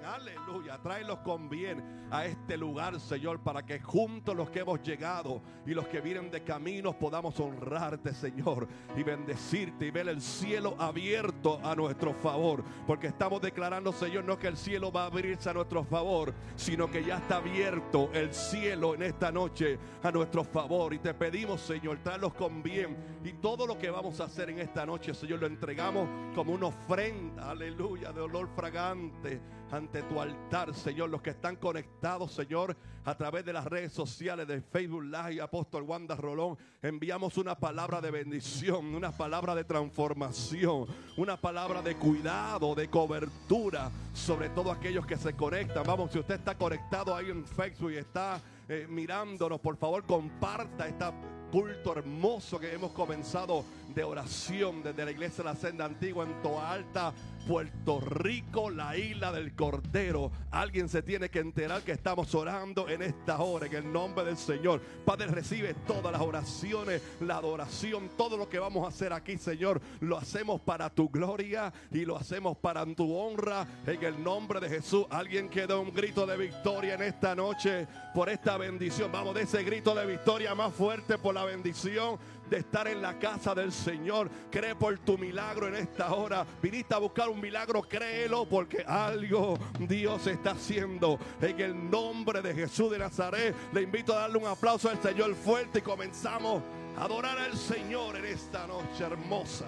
Aleluya. Tráelos con bien a este lugar, Señor, para que juntos los que hemos llegado y los que vienen de caminos podamos honrarte, Señor, y bendecirte y ver el cielo abierto a nuestro favor. Porque estamos declarando, Señor, no que el cielo va a abrirse a nuestro favor, sino que ya está abierto el cielo en esta noche a nuestro favor. Y te pedimos, Señor, tráelos con bien. Y todo lo que vamos a hacer en esta noche, Señor, lo entregamos como una ofrenda, aleluya, de olor fragante ante tu altar, Señor. Los que están conectados, Señor, a través de las redes sociales de Facebook Live, Apóstol Wanda Rolón, enviamos una palabra de bendición, una palabra de transformación, una palabra de cuidado, de cobertura sobre todos aquellos que se conectan. Vamos, si usted está conectado ahí en Facebook y está mirándonos, por favor comparta este culto hermoso que hemos comenzado de oración desde la iglesia de la Senda Antigua en Toa Alta, Puerto Rico, la isla del Cordero. Alguien se tiene que enterar que estamos orando en esta hora en el nombre del Señor. Padre, recibe todas las oraciones, la adoración, todo lo que vamos a hacer aquí, Señor, lo hacemos para tu gloria y lo hacemos para tu honra en el nombre de Jesús. Alguien que dé un grito de victoria en esta noche por esta bendición. Vamos, de ese grito de victoria más fuerte por la bendición de estar en la casa del Señor. Cree por tu milagro en esta hora. Viniste a buscar un milagro, créelo, porque algo Dios está haciendo en el nombre de Jesús de Nazaret. Le invito a darle un aplauso al Señor fuerte y comenzamos a adorar al Señor en esta noche hermosa.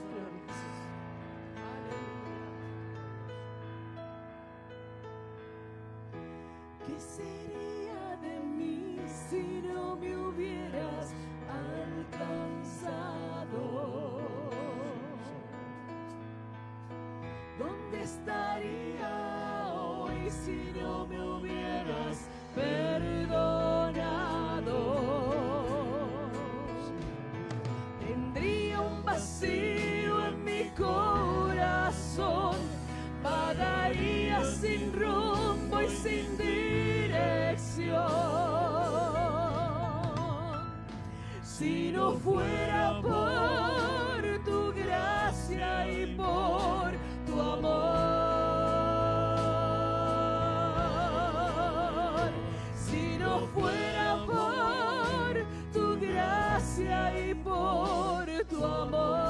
¿Qué sería de mí si no me hubieras alcanzado? ¿Dónde estaría hoy si no me hubieras perdonado? Tendría un vacío en mi corazón, vagaría sin rumbo y sin dirección. Si no fuera por tu gracia y por tu amor, si no fuera por tu gracia y por tu amor,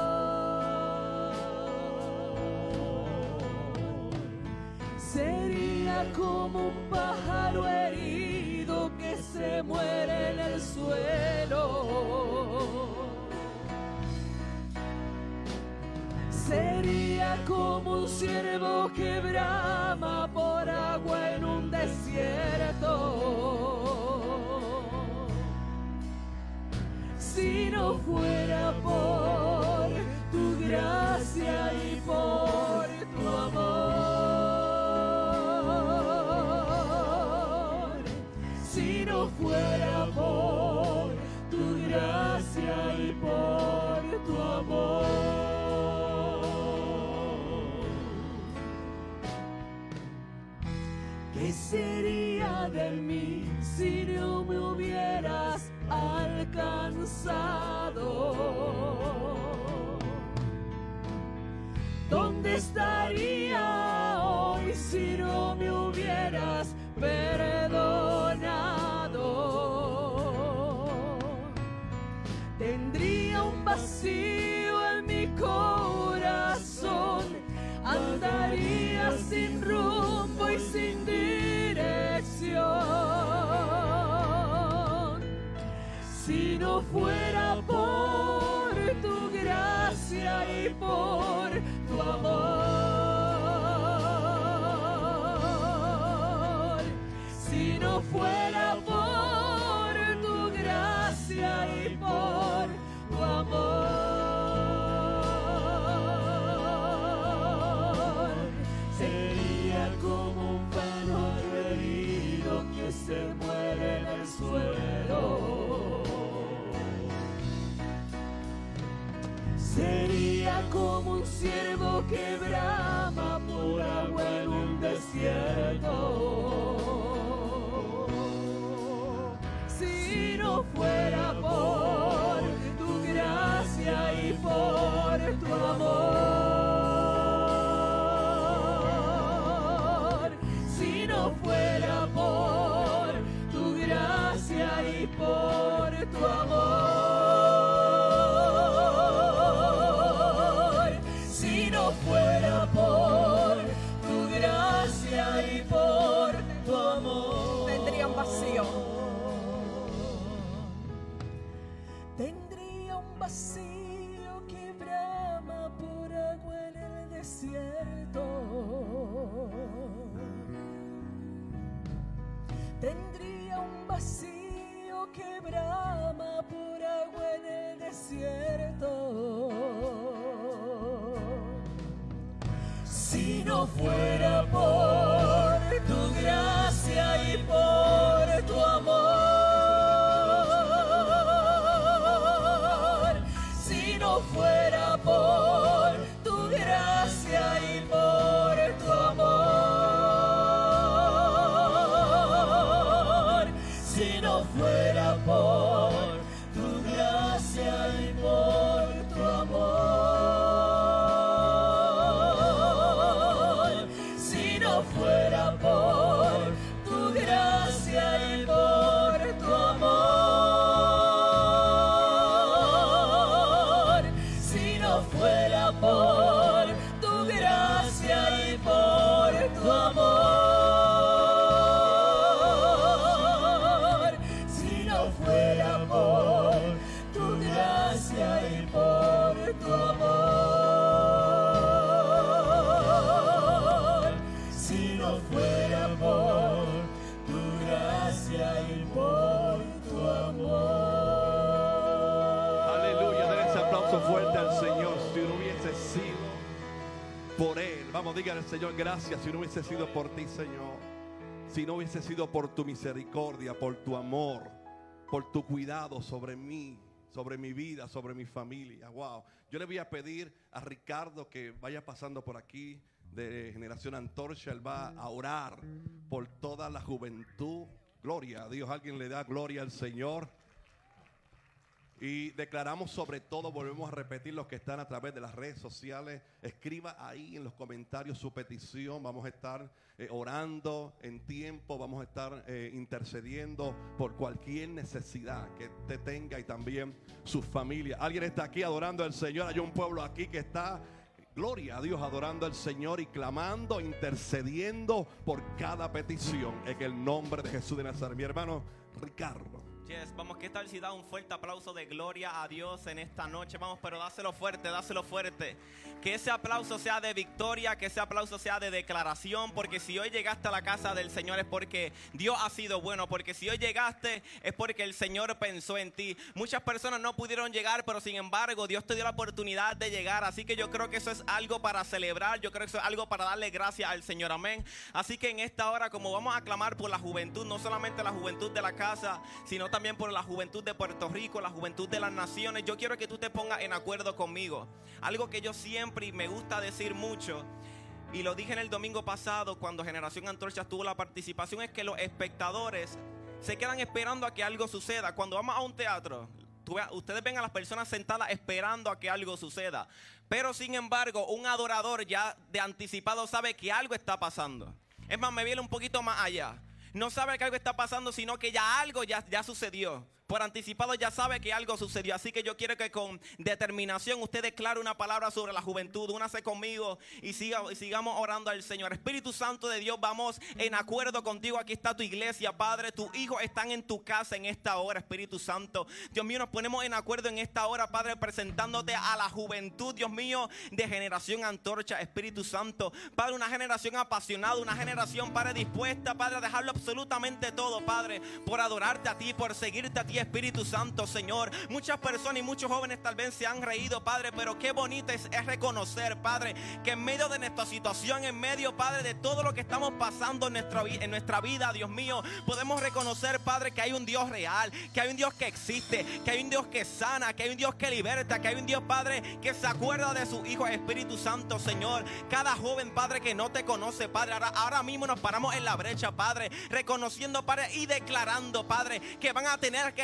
sería como un pájaro herido que se muere en el suelo. Sería como un ciervo que brama por agua en un desierto. Si no fuera por tu gracia y por tu amor, si no fuera por tu gracia y por tu amor, ¿qué sería de mí si no me hubieras alcanzado? ¿Dónde estaría hoy si no me hubieras perdonado? Tendría un vacío en mi corazón, andaría sin rumbo y sin dirección. Si no fuera por tu gracia y por tu amor, si no fuera por tu gracia y por tu amor, sería como un pájaro herido que se muere en el suelo. Sería como un ciervo que brama por agua en un desierto. Si no fuera por tu gracia y por tu amor, gracia y por tu amor. Tendría un vacío. Tendría un vacío que brama por agua en el desierto. Tendría un vacío que brama por agua en el desierto. Si no fuera por tu gracia y por tu amor, si no fuera por tu gracia y por tu amor, si no fuera por tu gracia y por tu amor, si no fuera por tu gracia y por tu amor, si no fuera por tu gracia y por tu amor, si no fuera por tu gracia y por tu amor, si no fuera por tu gracia y por tu amor. Aleluya, den ese aplauso fuerte al Señor. Si no hubiese sido por Él, vamos, dígale al Señor gracias. Si no hubiese sido por ti, Señor, si no hubiese sido por tu misericordia, por tu amor, por tu cuidado sobre mí, sobre mi vida, sobre mi familia. Wow. Yo le voy a pedir a Ricardo que vaya pasando por aquí de Generación Antorcha. Él va a orar por toda la juventud. Gloria a Dios. Alguien le da gloria al Señor. Y declaramos sobre todo, volvemos a repetir, los que están a través de las redes sociales, escriba ahí en los comentarios su petición. Vamos a estar orando en tiempo, vamos a estar intercediendo por cualquier necesidad que usted tenga y también su familia. Alguien está aquí adorando al Señor. Hay un pueblo aquí que está, gloria a Dios, adorando al Señor y clamando, intercediendo por cada petición en el nombre de Jesús de Nazaret. Mi hermano Ricardo. Yes, vamos, ¿qué tal si da un fuerte aplauso de gloria a Dios en esta noche? Vamos, pero dáselo fuerte, dáselo fuerte. Que ese aplauso sea de victoria, que ese aplauso sea de declaración, porque si hoy llegaste a la casa del Señor es porque Dios ha sido bueno, porque si hoy llegaste es porque el Señor pensó en ti. Muchas personas no pudieron llegar, pero sin embargo Dios te dio la oportunidad de llegar, así que yo creo que eso es algo para celebrar, yo creo que eso es algo para darle gracias al Señor, amén. Así que en esta hora, como vamos a clamar por la juventud, no solamente la juventud de la casa, sino también por la juventud de Puerto Rico, la juventud de las naciones, yo quiero que tú te pongas en acuerdo conmigo. Algo que yo siempre y me gusta decir mucho, y lo dije en el domingo pasado cuando Generación Antorcha tuvo la participación, es que los espectadores se quedan esperando a que algo suceda. Cuando vamos a un teatro, ustedes ven a las personas sentadas esperando a que algo suceda, pero sin embargo un adorador ya de anticipado sabe que algo está pasando. Es más, me viene un poquito más allá. No sabe que algo está pasando, sino que ya algo ya sucedió. Por anticipado ya sabe que algo sucedió. Así que yo quiero que con determinación usted declare una palabra sobre la juventud. Únase conmigo y sigamos orando al Señor. Espíritu Santo de Dios, vamos en acuerdo contigo. Aquí está tu iglesia, Padre. Tus hijos están en tu casa en esta hora, Espíritu Santo. Dios mío, nos ponemos en acuerdo en esta hora, Padre, presentándote a la juventud, Dios mío, de Generación Antorcha, Espíritu Santo. Padre, una generación apasionada, una generación, Padre, dispuesta, Padre, a dejarlo absolutamente todo, Padre, por adorarte a ti, por seguirte a ti, Espíritu Santo, Señor. Muchas personas y muchos jóvenes tal vez se han reído, Padre, pero qué bonito es reconocer, Padre, que en medio de nuestra situación, en medio, Padre, de todo lo que estamos pasando en nuestra vida, Dios mío, podemos reconocer, Padre, que hay un Dios real, que hay un Dios que existe, que hay un Dios que sana, que hay un Dios que liberta, que hay un Dios, Padre, que se acuerda de su Hijo, Espíritu Santo, Señor. Cada joven, Padre, que no te conoce, Padre, ahora mismo nos paramos en la brecha, Padre, reconociendo, Padre, y declarando, Padre, que van a tener que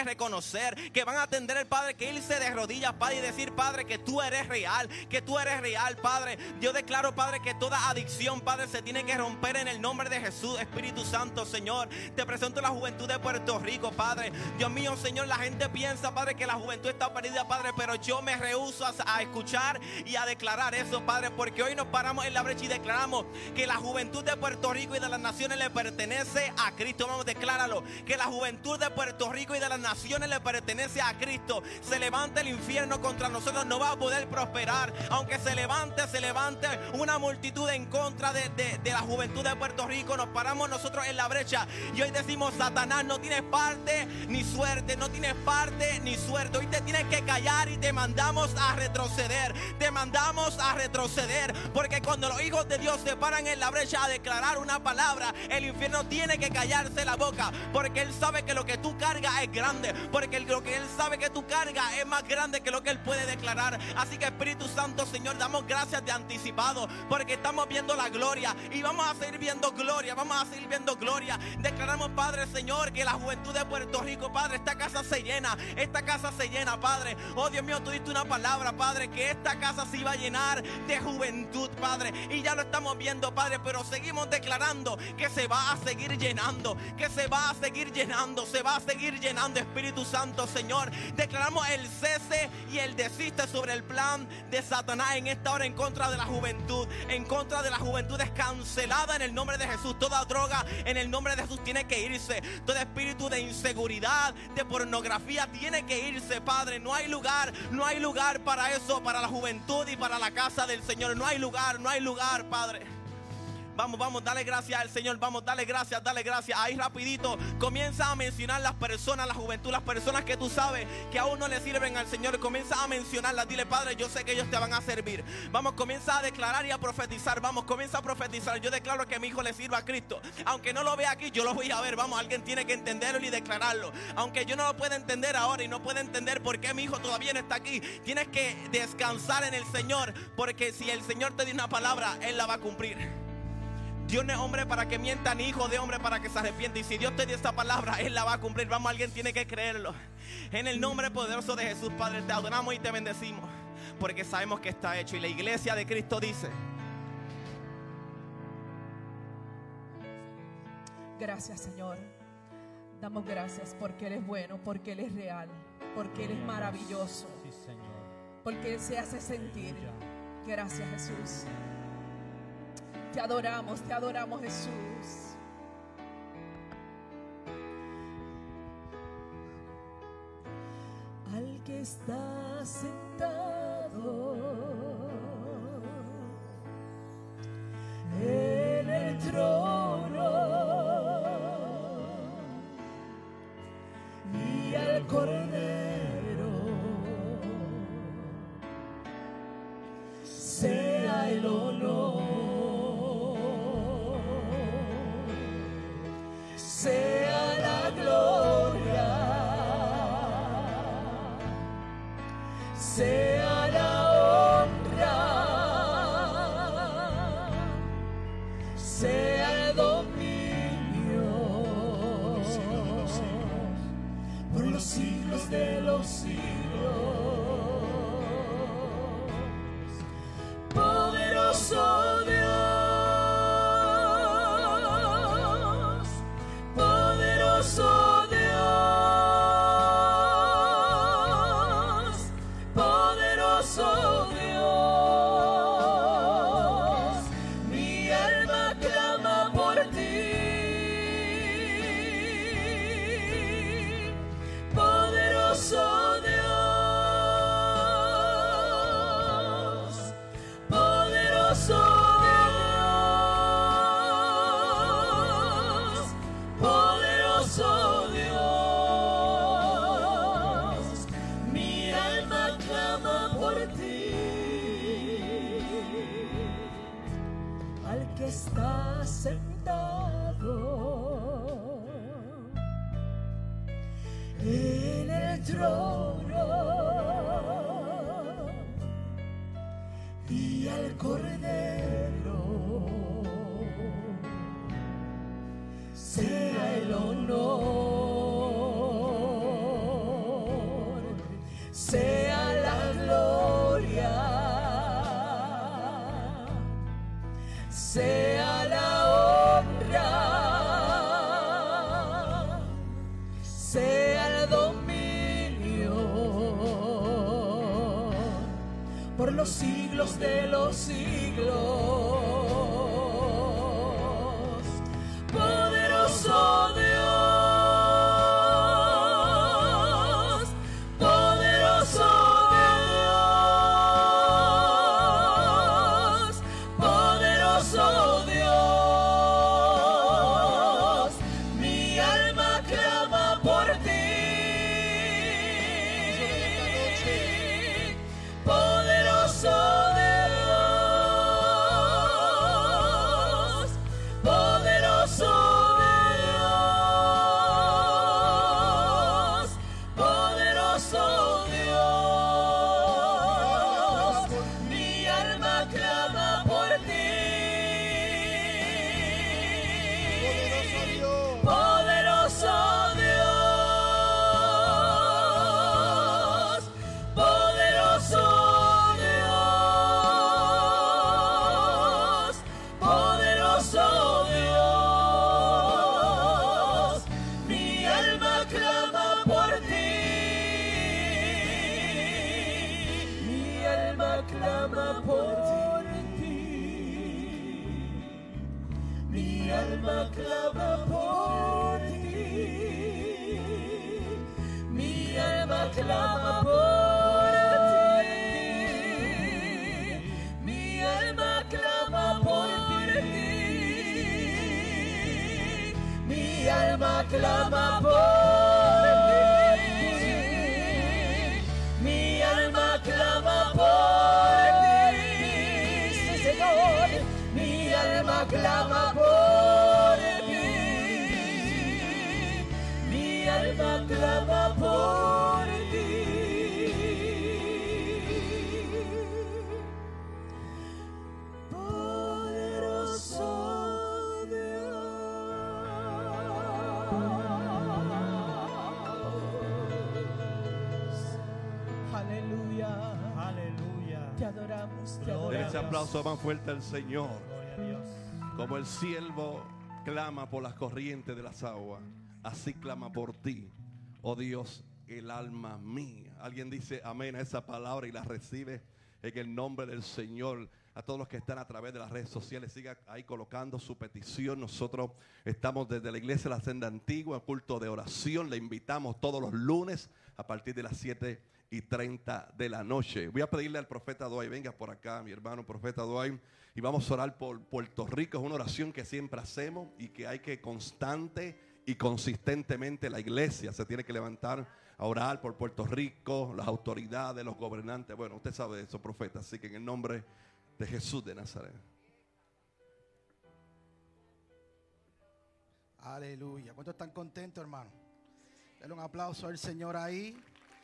reconocer, que van a entender, el Padre, que irse de rodillas, Padre, y decir, Padre, que tú eres real, Padre. Yo declaro, Padre, que toda adicción, Padre, se tiene que romper en el nombre de Jesús. Espíritu Santo, Señor, te presento la juventud de Puerto Rico, Padre. Dios mío, Señor, la gente piensa, Padre, que la juventud está perdida, Padre, pero yo me rehúso a escuchar y a declarar eso, Padre, porque hoy nos paramos en la brecha y declaramos que la juventud de Puerto Rico y de las naciones le pertenece a Cristo. Vamos, decláralo, que la juventud de Puerto Rico y de las naciones le pertenece a Cristo. Se levanta el infierno contra nosotros, no va a poder prosperar, aunque se levante una multitud en contra de la juventud de Puerto Rico. Nos paramos nosotros en la brecha y hoy decimos, Satanás, no tienes parte ni suerte, no tienes parte ni suerte. Hoy te tienes que callar y te mandamos a retroceder, porque cuando los hijos de Dios se paran en la brecha a declarar una palabra, el infierno tiene que callarse la boca, porque él sabe que lo que tú cargas es grande, porque lo que él sabe que tú cargas es más grande que lo que él puede declarar. Así que, Espíritu Santo, Señor, damos gracias de anticipado, porque estamos viendo la gloria y vamos a seguir viendo gloria, Declaramos, Padre, Señor, que la juventud de Puerto Rico, Padre, esta casa se llena, Padre. Oh, Dios mío, tú diste una palabra, Padre, que esta casa se iba a llenar de juventud, Padre, y ya lo estamos viendo, Padre, pero seguimos declarando que se va a seguir llenando, Espíritu Santo, Señor. Declaramos el cese y el desiste sobre el plan de Satanás en esta hora en contra de la juventud, es cancelada en el nombre de Jesús. Toda droga en el nombre de Jesús tiene que irse, todo espíritu de inseguridad, de pornografía tiene que irse, Padre. No hay lugar para eso, para la juventud y para la casa del Señor. No hay lugar, Padre. Vamos, dale gracias al Señor. Vamos, dale gracias. Ahí rapidito comienza a mencionar las personas, la juventud, las personas que tú sabes que aún no le sirven al Señor. Comienza a mencionarlas. Dile, Padre, yo sé que ellos te van a servir. Vamos, comienza a declarar y a profetizar. Comienza a profetizar. Yo declaro que mi hijo le sirva a Cristo. Aunque no lo vea aquí, yo lo voy a ver. Vamos, alguien tiene que entenderlo y declararlo. Aunque yo no lo pueda entender ahora y no pueda entender por qué mi hijo todavía no está aquí, tienes que descansar en el Señor, porque si el Señor te dio una palabra, Él la va a cumplir. Dios no es hombre para que mienta, ni hijo de hombre para que se arrepiente. Y si Dios te dio esta palabra, Él la va a cumplir. Vamos, alguien tiene que creerlo. En el nombre poderoso de Jesús, Padre, te adoramos y te bendecimos, porque sabemos que está hecho. Y la iglesia de Cristo dice: gracias, Señor. Damos gracias porque Él es bueno, porque Él es real, porque Él es maravilloso, porque Él se hace sentir. Gracias, Jesús. Te adoramos, Jesús. Al que está sentado en el trono y al Cordero sea el honor, sea la gloria, sea la honra, sea el dominio por los siglos de los siglos. Poderoso Dios, poderoso Dios, poderoso Dios, mi alma clama por ti, poderoso Dios. siglos de los siglos. Poderoso Dios, poderoso Dios, poderoso Dios, mi alma clama por ti. Poderoso Dios, poderoso Dios, poderoso Dios, mi alma clama por ti. Poderoso Dios, poderoso Dios, poderoso Dios, mi alma clama por ti. Mi alma clama por ti. Mi alma clama por ti. Mi alma clama por ti. Mi alma clama por ti. Mi alma clama por ti. Mi alma clama por ti. Sí, Señor, mi alma clama por ti. Mi alma clama por ti. Poderoso Dios. Aleluya. Aleluya. Te adoramos, te Gloria Den adoramos. ese aplauso más fuerte al Señor. Gloria a Dios. Como el siervo clama por las corrientes de las aguas, así clama por ti, oh Dios, el alma mía. Alguien dice amén a esa palabra y la recibe en el nombre del Señor. A todos los que están a través de las redes sociales, siga ahí colocando su petición. Nosotros estamos desde la iglesia de la Senda Antigua, culto de oración. Le invitamos todos los lunes a partir de las 7:30 de la noche. Voy a pedirle al profeta Dwight, venga por acá, mi hermano profeta Dwight, y vamos a orar por Puerto Rico. Es una oración que siempre hacemos y que hay que constante y consistentemente la iglesia se tiene que levantar a orar por Puerto Rico, las autoridades, los gobernantes. Bueno, usted sabe de eso, profeta. Así que en el nombre de Jesús de Nazaret. Aleluya. ¿Cuántos están contentos, hermano? Dale un aplauso al Señor ahí.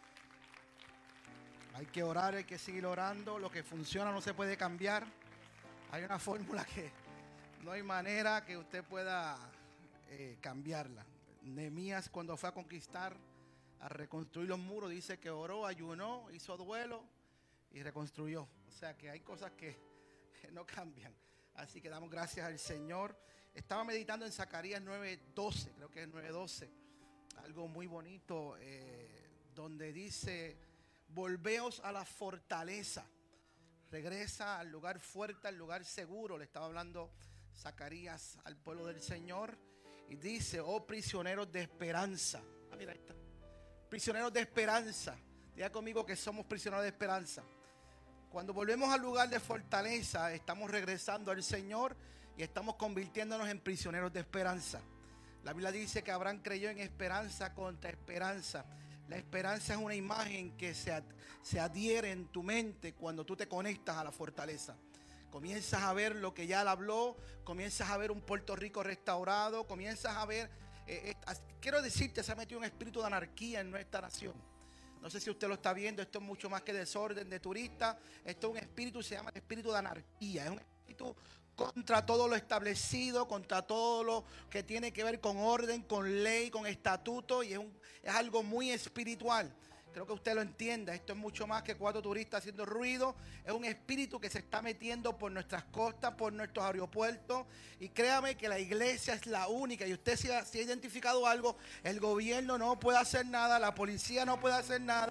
Hay que orar, hay que seguir orando. Lo que funciona no se puede cambiar. Hay una fórmula que no hay manera que usted pueda cambiarla. Nehemías, cuando fue a conquistar, a reconstruir los muros, dice que oró, ayunó, hizo duelo y reconstruyó. O sea que hay cosas que no cambian. Así que damos gracias al Señor. Estaba meditando en Zacarías 9:12, creo que es 9:12. Algo muy bonito, donde dice: volveos a la fortaleza. Regresa al lugar fuerte, al lugar seguro. Le estaba hablando Zacarías al pueblo del Señor. Y dice: oh prisioneros de esperanza. Ah, mira, ahí está. Prisioneros de esperanza. Diga conmigo que somos prisioneros de esperanza. Cuando volvemos al lugar de fortaleza, estamos regresando al Señor y estamos convirtiéndonos en prisioneros de esperanza. La Biblia dice que Abraham creyó en esperanza contra esperanza. La esperanza es una imagen que se adhiere en tu mente cuando tú te conectas a la fortaleza. Comienzas a ver lo que ya él habló, comienzas a ver un Puerto Rico restaurado, comienzas a ver, quiero decirte, se ha metido un espíritu de anarquía en nuestra nación. No sé si usted lo está viendo, esto es mucho más que desorden de turistas, esto es un espíritu, se llama el espíritu de anarquía, es un espíritu contra todo lo establecido, contra todo lo que tiene que ver con orden, con ley, con estatuto, y es algo muy espiritual. Creo que usted lo entienda. Esto es mucho más que 4 turistas haciendo ruido. Es un espíritu que se está metiendo por nuestras costas, por nuestros aeropuertos. Y créame que la iglesia es la única. Y usted si ha identificado algo, el gobierno no puede hacer nada, la policía no puede hacer nada.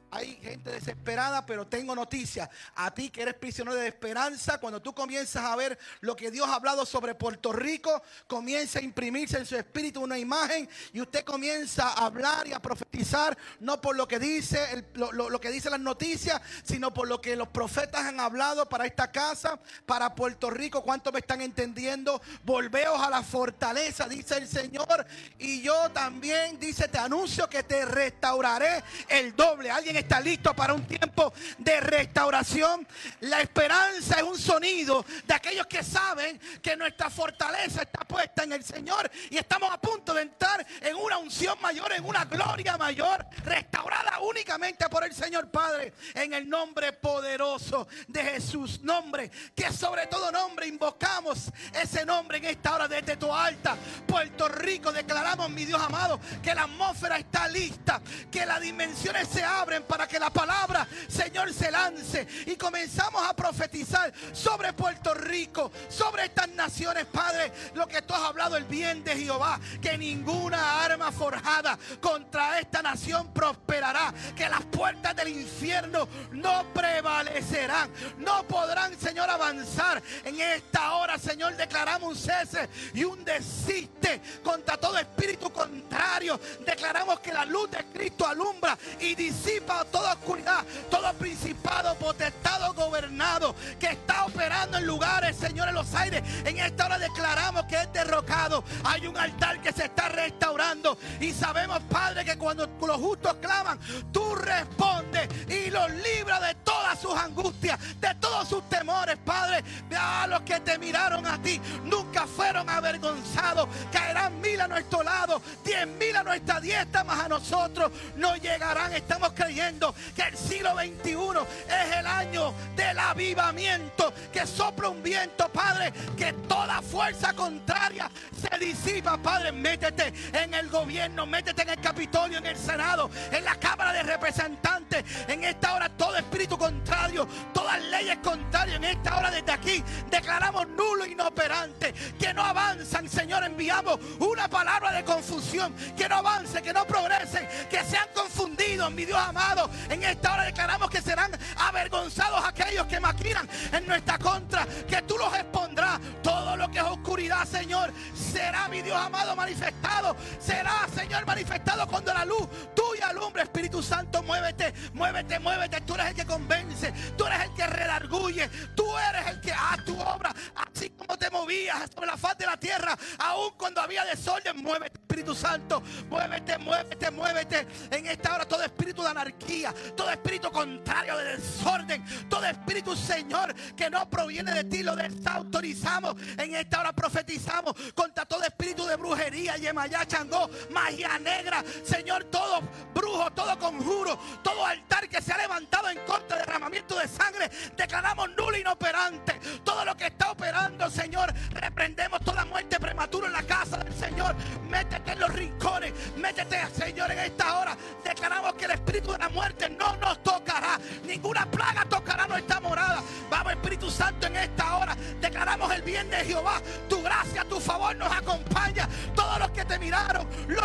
Hay gente desesperada, pero tengo noticias. A ti que eres prisionero de esperanza, cuando tú comienzas a ver lo que Dios ha hablado sobre Puerto Rico, comienza a imprimirse en su espíritu una imagen y usted comienza a hablar y a profetizar, no por lo que dice lo que dicen las noticias, sino por lo que los profetas han hablado para esta casa, para Puerto Rico. ¿Cuántos me están entendiendo? Volveos a la fortaleza, dice el Señor, y yo también, dice, te anuncio que te restauraré el doble. Alguien está listo para un tiempo de restauración. La esperanza es un sonido de aquellos que saben que nuestra fortaleza está puesta en el Señor y estamos a punto de entrar en una unción mayor, en una gloria mayor, restaurada únicamente por el Señor Padre, en el nombre poderoso de Jesús. Nombre que sobre todo nombre invocamos ese nombre en esta hora desde Toalta, Puerto Rico. Declaramos, mi Dios amado, que la atmósfera está lista, que las dimensiones se abren para que la palabra, Señor, se lance y comenzamos a profetizar sobre Puerto Rico, sobre estas naciones, Padre, lo que tú has hablado, el bien de Jehová, que ninguna arma forjada contra esta nación prosperará, que las puertas del infierno no prevalecerán, no podrán, Señor, avanzar. En esta hora, Señor, declaramos un cese y un desiste contra todo espíritu contrario. Declaramos que la luz de Cristo alumbra y disipa toda oscuridad, todo principado, potestado, gobernado que está operando en lugares, Señor, en los aires. En esta hora declaramos que es derrocado. Hay un altar que se está restaurando y sabemos, Padre, que cuando los justos claman, tú respondes y los libras de todas sus angustias, de todos sus temores, Padre. A los que te miraron a ti nunca fueron avergonzados. Caerán 1000 a nuestro lado, 10.000 a nuestra diestra, mas a nosotros no llegarán. Estamos creyendo que el siglo XXI es el año del avivamiento, que sopla un viento, Padre, que toda fuerza contraria se disipa, Padre. Métete en el gobierno, métete en el Capitolio, en el Senado, en la Cámara de Representantes. En esta hora todo espíritu contrario, todas leyes contrarias, en esta hora desde aquí declaramos nulo e inoperante, que no avanzan, Señor. Enviamos una palabra de confusión, que no avancen, que no progresen, que sean confundidos, mi Dios amado. En esta hora declaramos que serán avergonzados aquellos que maquinan en nuestra contra, que tú los expondrás. Todo lo que es oscuridad, Señor, será, mi Dios amado, manifestado. Será, Señor, manifestado cuando la luz tuya alumbre. Espíritu Santo, muévete, muévete, muévete. Tú eres el que convence, tú eres el que redarguye, tú eres el que hace tu obra, así como te movías sobre la faz de la tierra, aun cuando había desorden. Muévete, Espíritu Santo, muévete, muévete, muévete. En esta hora todo espíritu de anarquía, todo espíritu contrario de desorden, todo espíritu, Señor, que no proviene de ti, lo desautorizamos. En esta hora profetizamos contra todo espíritu de brujería, yemayá, changó, magia negra, Señor, todo brujo, todo conjuro, todo altar que se ha levantado en contra del derramamiento de sangre, declaramos nulo e inoperante. Todo lo que está operando, Señor, reprendemos toda muerte prematura en la casa del Señor. Métete en los rincones, métete, Señor, en esta hora. Declaramos que el espíritu de la muerte no nos tocará, ninguna plaga tocará nuestra morada. Vamos, Espíritu Santo, en esta hora declaramos el bien de Jehová. Tu gracia, tu favor nos acompaña. Todos los que te miraron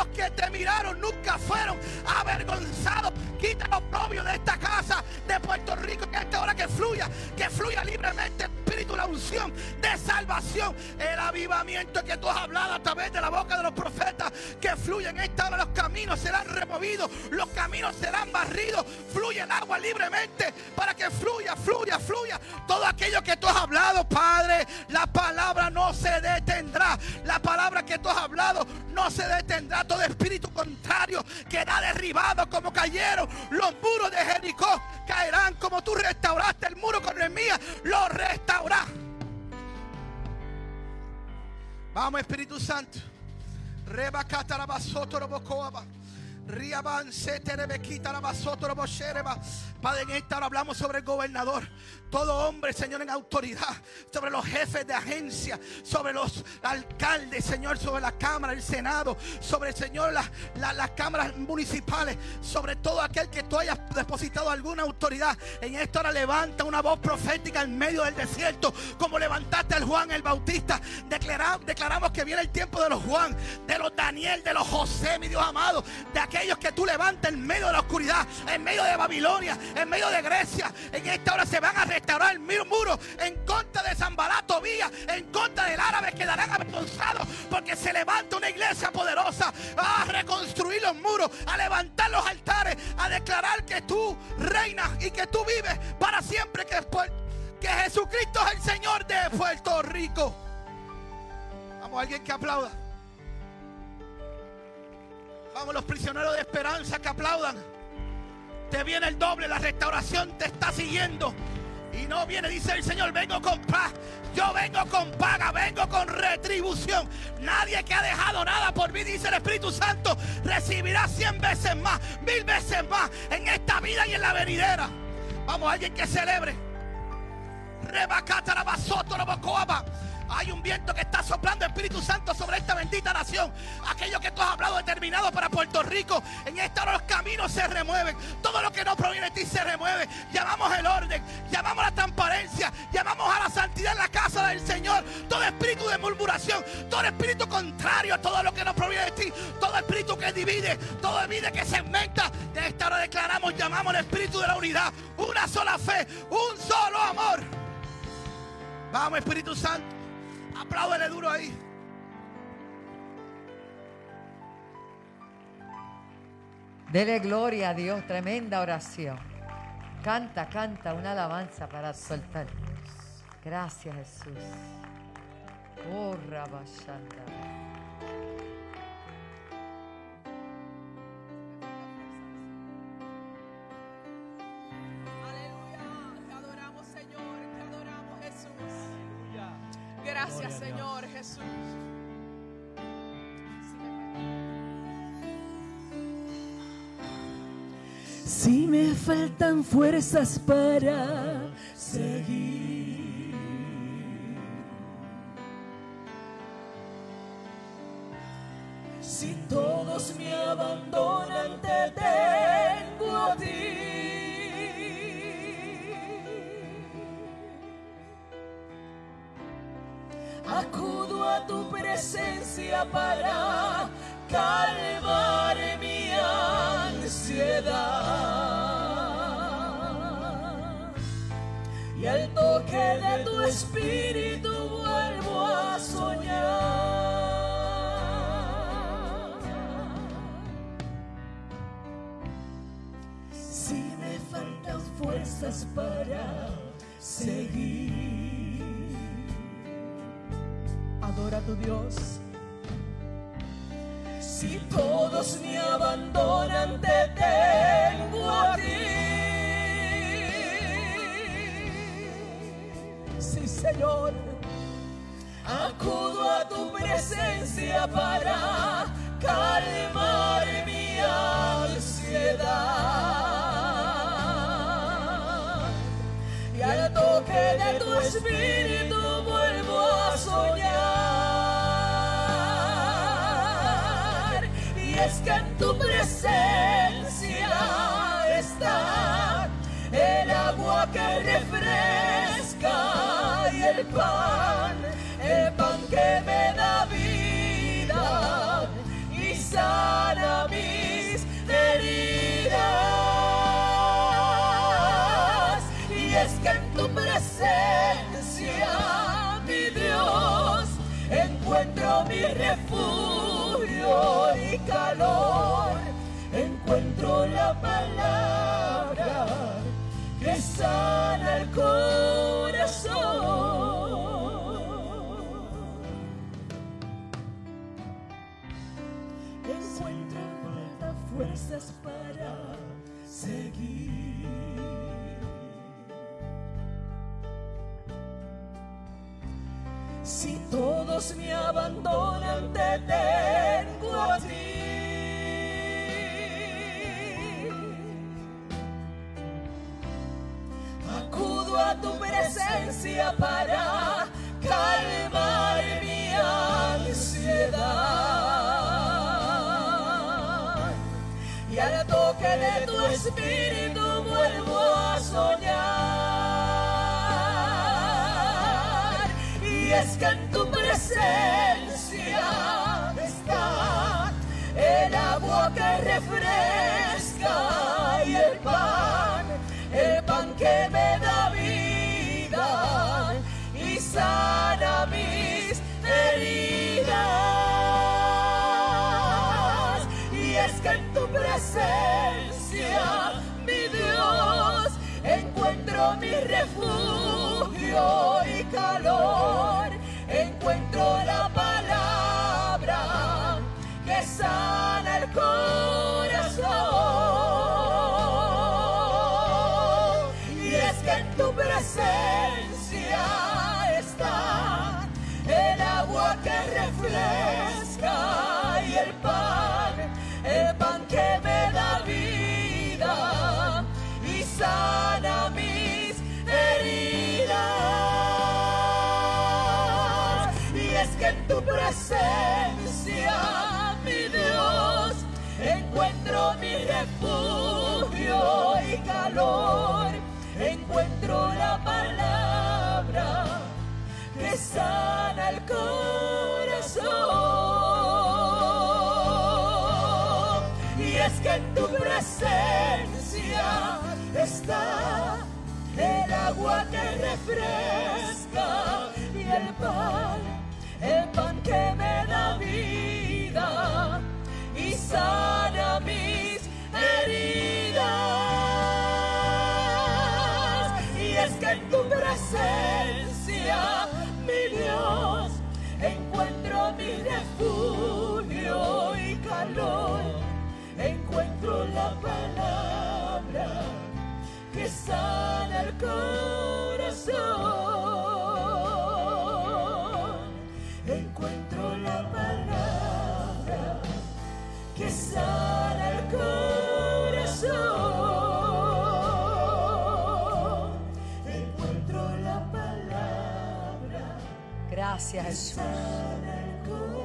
nunca fueron avergonzados. Quita lo propio de esta casa de Puerto Rico, en esta hora que fluya libremente, Espíritu, la unción de salvación, el avivamiento que tú has hablado a través de la boca de los profetas, que fluya en esta hora. Los caminos serán removidos, los caminos serán barridos, fluye el agua libremente para que fluya todo aquello que tú has hablado, Padre. La palabra no se detendrá, la palabra que tú has hablado no se detendrá. Todo espíritu contrario queda derribado como cayeron los muros de Jericó, caerán como tú restauraste el muro con Nehemías, lo restaurarás. Vamos, Espíritu Santo. Padre, en esta hora hablamos sobre el gobernador. Todo hombre, Señor, en autoridad, sobre los jefes de agencia, sobre los alcaldes, Señor, sobre la Cámara, el Senado, sobre, Señor, las cámaras municipales, sobre todo aquel que tú hayas depositado alguna autoridad. En esta hora levanta una voz profética en medio del desierto, como levantaste al Juan el Bautista. Declaramos que viene el tiempo de los Juan, de los Daniel, de los José, mi Dios amado, de aquel aquellos que tú levantas en medio de la oscuridad, en medio de Babilonia, en medio de Grecia, en esta hora se van a restaurar el muro en contra de Sanballat, Tobías, en contra del árabe, quedarán avergonzados porque se levanta una iglesia poderosa a reconstruir los muros, a levantar los altares, a declarar que tú reinas y que tú vives para siempre, que Jesucristo es el Señor de Puerto Rico. Vamos, alguien que aplauda. Vamos, los prisioneros de esperanza que aplaudan. Te viene el doble, la restauración te está siguiendo. Y no viene, dice el Señor, vengo con paz. Yo vengo con paga, vengo con retribución. Nadie que ha dejado nada por mí, dice el Espíritu Santo, recibirá 100 veces más, 1000 veces más en esta vida y en la venidera. Vamos, alguien que celebre. Hay un viento que está soplando, Espíritu Santo, sobre esta bendita nación. Aquello que tú has hablado determinado para Puerto Rico, en esta hora los caminos se remueven. Todo lo que no proviene de ti se remueve. Llamamos el orden, llamamos la transparencia, llamamos a la santidad en la casa del Señor. Todo espíritu de murmuración, todo espíritu contrario a todo lo que no proviene de ti, todo espíritu que divide, todo espíritu que segmenta. En esta hora declaramos, llamamos el espíritu de la unidad, una sola fe, un solo amor. Vamos, Espíritu Santo. Apláudele duro ahí. Dele gloria a Dios, tremenda oración. Canta, canta una alabanza para soltar. Gracias, Jesús. Oh, Rabashanda. Gracias, Señor Jesús. Si me faltan fuerzas para seguir, si todos me abandonan, te tengo a ti. Acudo a tu presencia para calmar mi ansiedad, y al toque de tu espíritu vuelvo a soñar. Si me faltan fuerzas para seguir, adora a tu Dios. Si todos me abandonan, te tengo a ti. Sí, Señor. Acudo a tu presencia para calmar mi ansiedad, y al toque de tu espíritu vuelvo a soñar. Y es que en tu presencia está el agua que refresca y el pan que me da vida y sana mis heridas. Y es que en tu presencia, mi Dios, encuentro mi refugio y calor. Encuentro la palabra que sana el corazón. Encuentro fuerzas para seguir. Si todos me abandonan, te tengo a ti. Acudo a tu presencia para calmar mi ansiedad, y al toque de tu espíritu vuelvo a soñar. Y es que en tu presencia está el agua que refresca mi refugio y calor, encuentro la palabra que sana el corazón. Y es que en tu presencia está el agua que refresca y el pan que me da vida y sana mis heridas. Y es que en tu presencia, mi Dios, encuentro mi refugio y calor, encuentro la palabra que sana el corazón. Y es que en tu presencia está el agua que refresca y el pan que me da vida y sana mis heridas. Y es que en tu presencia, mi Dios, encuentro mi refugio y calor, encuentro la palabra que sana el corazón, encuentro la palabra que sana el corazón, encuentro la palabra. Gracias, Jesús. Sana el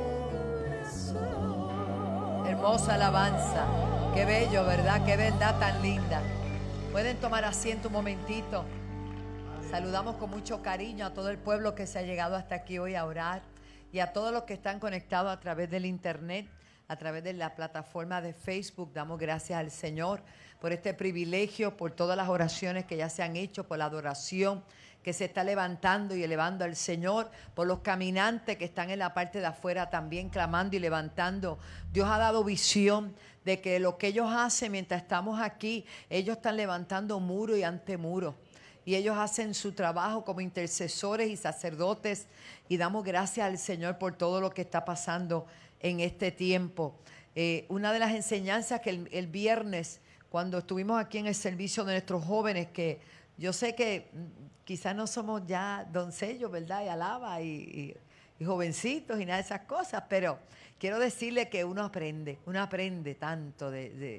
corazón. Hermosa alabanza. Qué bello, ¿verdad? Qué verdad tan linda. Pueden tomar asiento un momentito. Saludamos con mucho cariño a todo el pueblo que se ha llegado hasta aquí hoy a orar y a todos los que están conectados a través del internet, a través de la plataforma de Facebook. Damos gracias al Señor por este privilegio, por todas las oraciones que ya se han hecho, por la adoración que se está levantando y elevando al Señor, por los caminantes que están en la parte de afuera también clamando y levantando. Dios ha dado visión de que lo que ellos hacen mientras estamos aquí, ellos están levantando muro y antemuro. Y ellos hacen su trabajo como intercesores y sacerdotes. Y damos gracias al Señor por todo lo que está pasando en este tiempo. Una de las enseñanzas que el viernes, cuando estuvimos aquí en el servicio de nuestros jóvenes, que yo sé que quizás no somos ya doncellos, ¿verdad? Y alaba y jovencitos y nada de esas cosas, pero quiero decirle que uno aprende tanto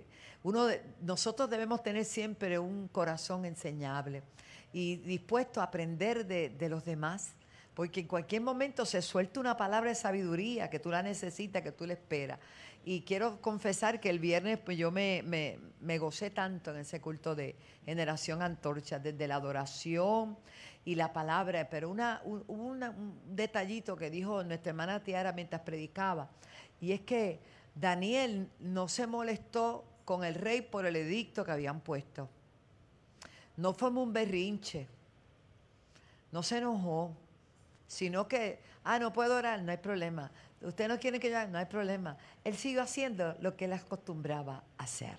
nosotros debemos tener siempre un corazón enseñable y dispuesto a aprender de los demás, porque en cualquier momento se suelta una palabra de sabiduría que tú la necesitas, que tú la esperas. Y quiero confesar que el viernes pues yo me gocé tanto en ese culto de Generación Antorcha, desde la adoración y la palabra, pero un detallito que dijo nuestra hermana Tiara mientras predicaba, y es que Daniel no se molestó con el rey por el edicto que habían puesto. No formó un berrinche, no se enojó, sino que, no puedo orar, no hay problema. Usted no quiere que yo haga, no hay problema. Él siguió haciendo lo que él acostumbraba a hacer.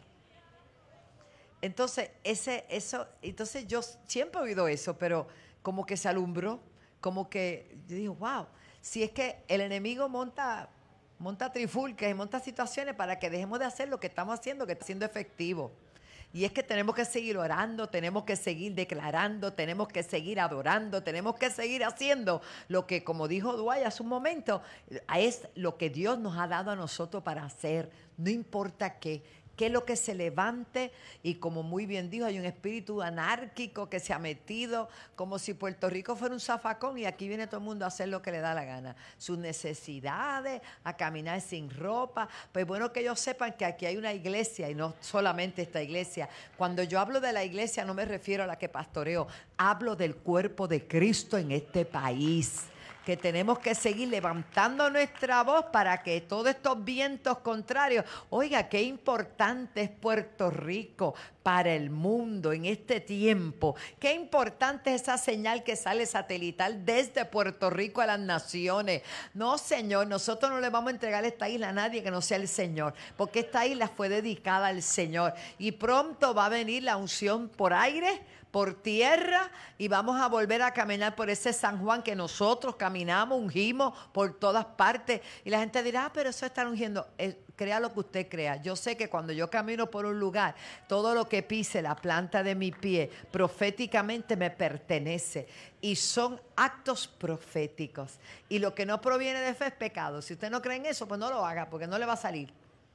Entonces, entonces yo siempre he oído eso, pero como que se alumbró, como que yo digo, wow, si es que el enemigo monta trifulcas y monta situaciones para que dejemos de hacer lo que estamos haciendo, que está siendo efectivo. Y es que tenemos que seguir orando, tenemos que seguir declarando, tenemos que seguir adorando, tenemos que seguir haciendo lo que, como dijo Dwight hace un momento, es lo que Dios nos ha dado a nosotros para hacer, no importa qué es lo que se levante. Y como muy bien dijo, hay un espíritu anárquico que se ha metido, como si Puerto Rico fuera un zafacón y aquí viene todo el mundo a hacer lo que le da la gana, sus necesidades, a caminar sin ropa. Pues bueno, que ellos sepan que aquí hay una iglesia y no solamente esta iglesia. Cuando yo hablo de la iglesia no me refiero a la que pastoreo, hablo del cuerpo de Cristo en este país. que tenemos que seguir levantando nuestra voz para que todos estos vientos contrarios, oiga, qué importante es Puerto Rico para el mundo en este tiempo. Qué importante es esa señal que sale satelital desde Puerto Rico a las naciones. No, Señor, nosotros no le vamos a entregar esta isla a nadie que no sea el Señor, porque esta isla fue dedicada al Señor. Y pronto va a venir la unción por aire, por tierra, y vamos a volver a caminar por ese San Juan que nosotros caminamos, ungimos por todas partes. Y la gente dirá, pero eso están ungiendo. Crea lo que usted crea. Yo sé que cuando yo camino por un lugar, todo lo que pise la planta de mi pie, proféticamente me pertenece. Y son actos proféticos. Y lo que no proviene de fe es pecado. Si usted no cree en eso, pues no lo haga, porque no le va a salir.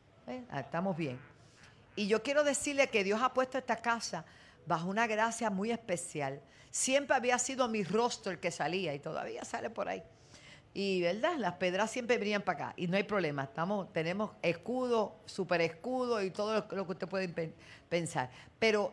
Estamos bien. Y yo quiero decirle que Dios ha puesto esta casa bajo una gracia muy especial. Siempre había sido mi rostro el que salía y todavía sale por ahí. Y verdad, las pedras siempre venían para acá y no hay problema. Tenemos escudo, super escudo y todo lo que usted puede pensar. Pero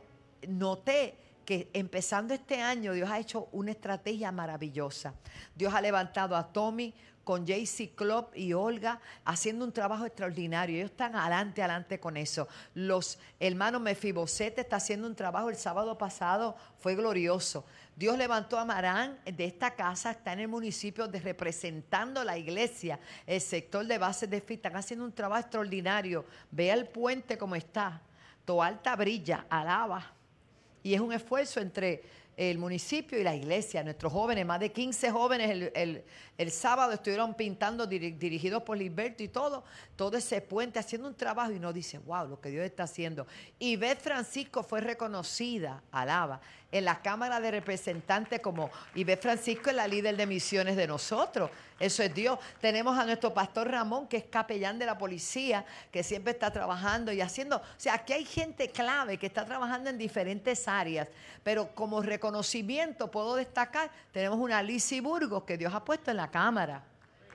noté que empezando este año Dios ha hecho una estrategia maravillosa. Dios ha levantado a Tommy con JC Club y Olga haciendo un trabajo extraordinario. Ellos están adelante con eso. Los hermanos Mefibosete está haciendo un trabajo el sábado pasado, fue glorioso. Dios levantó a Marán de esta casa, está en el municipio representando la iglesia, el sector de bases de fe, están haciendo un trabajo extraordinario. Vea el puente como está, Toalta brilla, alaba. Y es un esfuerzo entre el municipio y la iglesia, nuestros jóvenes, más de 15 jóvenes el sábado estuvieron pintando, dirigidos por Liberto y todo ese puente, haciendo un trabajo y uno dice, wow, lo que Dios está haciendo. Y Beth Francisco fue reconocida, alaba, en la Cámara de Representantes como, y Beth Francisco es la líder de misiones de nosotros, eso es Dios. Tenemos a nuestro pastor Ramón, que es capellán de la policía, que siempre está trabajando y haciendo, o sea, aquí hay gente clave que está trabajando en diferentes áreas, pero como reconocimiento puedo destacar, tenemos una Lizzie Burgos que Dios ha puesto en la Cámara,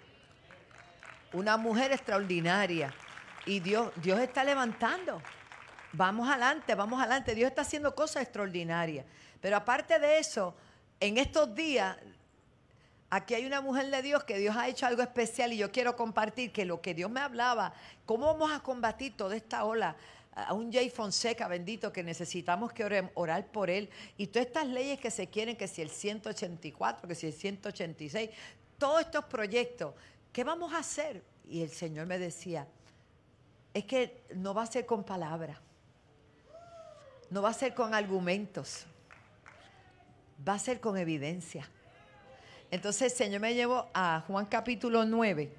una mujer extraordinaria, y Dios está levantando. Vamos adelante, Dios está haciendo cosas extraordinarias. Pero aparte de eso, en estos días, aquí hay una mujer de Dios que Dios ha hecho algo especial y yo quiero compartir que lo que Dios me hablaba, cómo vamos a combatir toda esta ola, a un Jay Fonseca bendito que necesitamos que orar por él, y todas estas leyes que se quieren, que si el 184, que si el 186, todos estos proyectos, ¿qué vamos a hacer? Y el Señor me decía, es que no va a ser con palabras, no va a ser con argumentos, va a ser con evidencia. Entonces el Señor me llevó a Juan capítulo 9.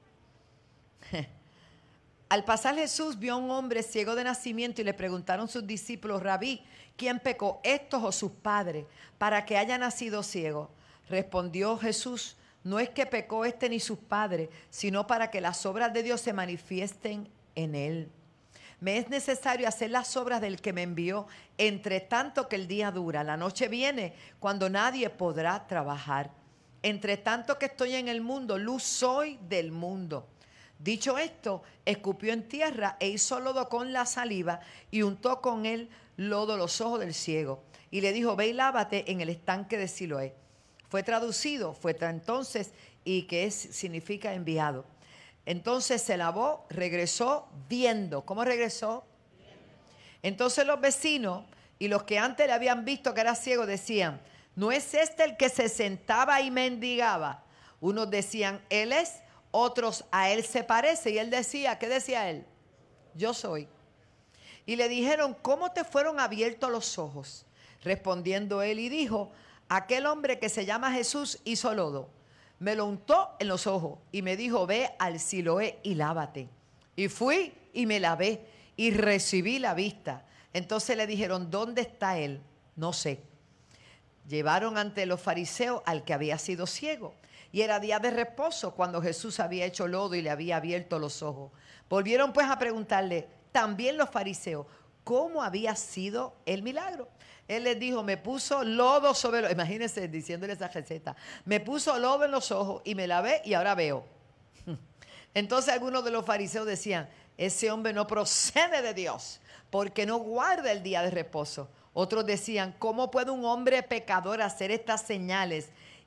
Al pasar Jesús vio a un hombre ciego de nacimiento y le preguntaron sus discípulos, Rabí, ¿quién pecó, estos o sus padres, para que haya nacido ciego? Respondió Jesús, no es que pecó este ni sus padres, sino para que las obras de Dios se manifiesten en él. Me es necesario hacer las obras del que me envió, entre tanto que el día dura. La noche viene cuando nadie podrá trabajar. Entre tanto que estoy en el mundo, luz soy del mundo. Dicho esto, escupió en tierra e hizo lodo con la saliva y untó con él lodo los ojos del ciego. Y le dijo, ve y lávate en el estanque de Siloé. Fue traducido, entonces, y que significa enviado. Entonces se lavó, regresó viendo. ¿Cómo regresó? Entonces los vecinos y los que antes le habían visto que era ciego decían, ¿no es este el que se sentaba y mendigaba? Unos decían, él es, otros, a él se parece. Y él decía, ¿qué decía él? Yo soy. Y le dijeron, ¿cómo te fueron abiertos los ojos? Respondiendo él y dijo, aquel hombre que se llama Jesús hizo lodo. Me lo untó en los ojos y me dijo, ve al Siloé y lávate. Y fui y me lavé y recibí la vista. Entonces le dijeron, ¿dónde está él? No sé. Llevaron ante los fariseos al que había sido ciego. Y era día de reposo cuando Jesús había hecho lodo y le había abierto los ojos. Volvieron pues a preguntarle, también los fariseos, ¿cómo había sido el milagro? Él les dijo, me puso lodo sobre los... Imagínense diciéndole esa receta. Me puso lodo en los ojos y me lavé y ahora veo. Entonces algunos de los fariseos decían, ese hombre no procede de Dios porque no guarda el día de reposo. Otros decían, ¿cómo puede un hombre pecador hacer estas señales?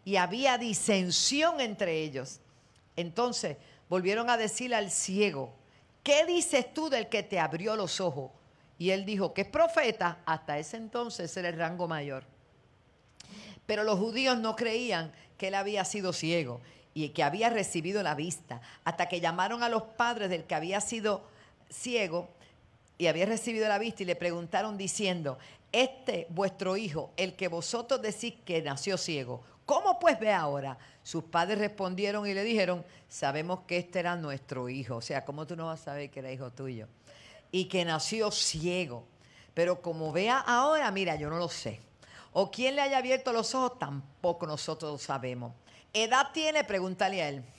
y había disensión entre ellos. Entonces volvieron a decirle al ciego, ¿qué dices tú del que te abrió los ojos? Y él dijo que es profeta. Hasta ese entonces era el rango mayor. Pero los judíos no creían que él había sido ciego y que había recibido la vista, hasta que llamaron a los padres del que había sido ciego y había recibido la vista y le preguntaron diciendo, vuestro hijo, el que vosotros decís que nació ciego, ¿cómo pues ve ahora? Sus padres respondieron y le dijeron, sabemos que este era nuestro hijo. O sea, ¿cómo tú no vas a saber que era hijo tuyo? Y que nació ciego. Pero como vea ahora, mira, yo no lo sé. O quién le haya abierto los ojos, tampoco nosotros lo sabemos. ¿Edad tiene? Pregúntale a él.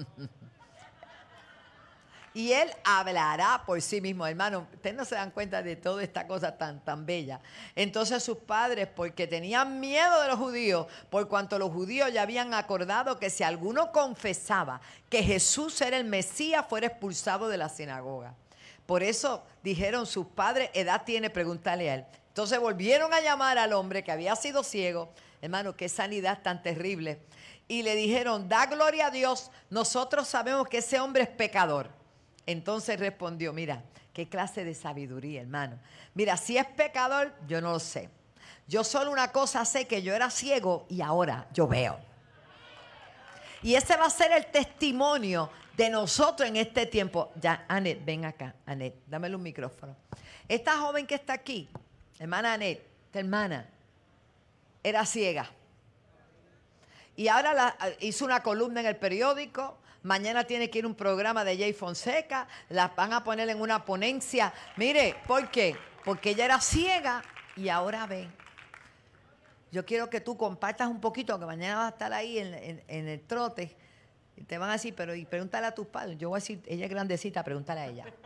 Y él hablará por sí mismo. Hermano, ustedes no se dan cuenta de toda esta cosa tan bella. Entonces sus padres, porque tenían miedo de los judíos, por cuanto los judíos ya habían acordado que si alguno confesaba que Jesús era el Mesías, fuera expulsado de la sinagoga. Por eso dijeron sus padres, ¿edad tiene? Pregúntale a él. Entonces volvieron a llamar al hombre que había sido ciego. Hermano, qué sanidad tan terrible. Y le dijeron, da gloria a Dios, nosotros sabemos que ese hombre es pecador. Entonces respondió, mira, qué clase de sabiduría, hermano. Mira, si es pecador, yo no lo sé. Yo solo una cosa sé, que yo era ciego y ahora yo veo. Y ese va a ser el testimonio de nosotros en este tiempo. Ya, Anet, ven acá, Anet, dámele un micrófono. Esta joven que está aquí, hermana Anet, esta hermana, era ciega. Y ahora hizo una columna en el periódico. Mañana tiene que ir a un programa de Jay Fonseca. La van a poner en una ponencia. Mire, ¿por qué? Porque ella era ciega y ahora ve. Yo quiero que tú compartas un poquito, que mañana vas a estar ahí en el trote. Y te van a decir, pero y pregúntale a tus padres. Yo voy a decir, ella es grandecita, pregúntale a ella.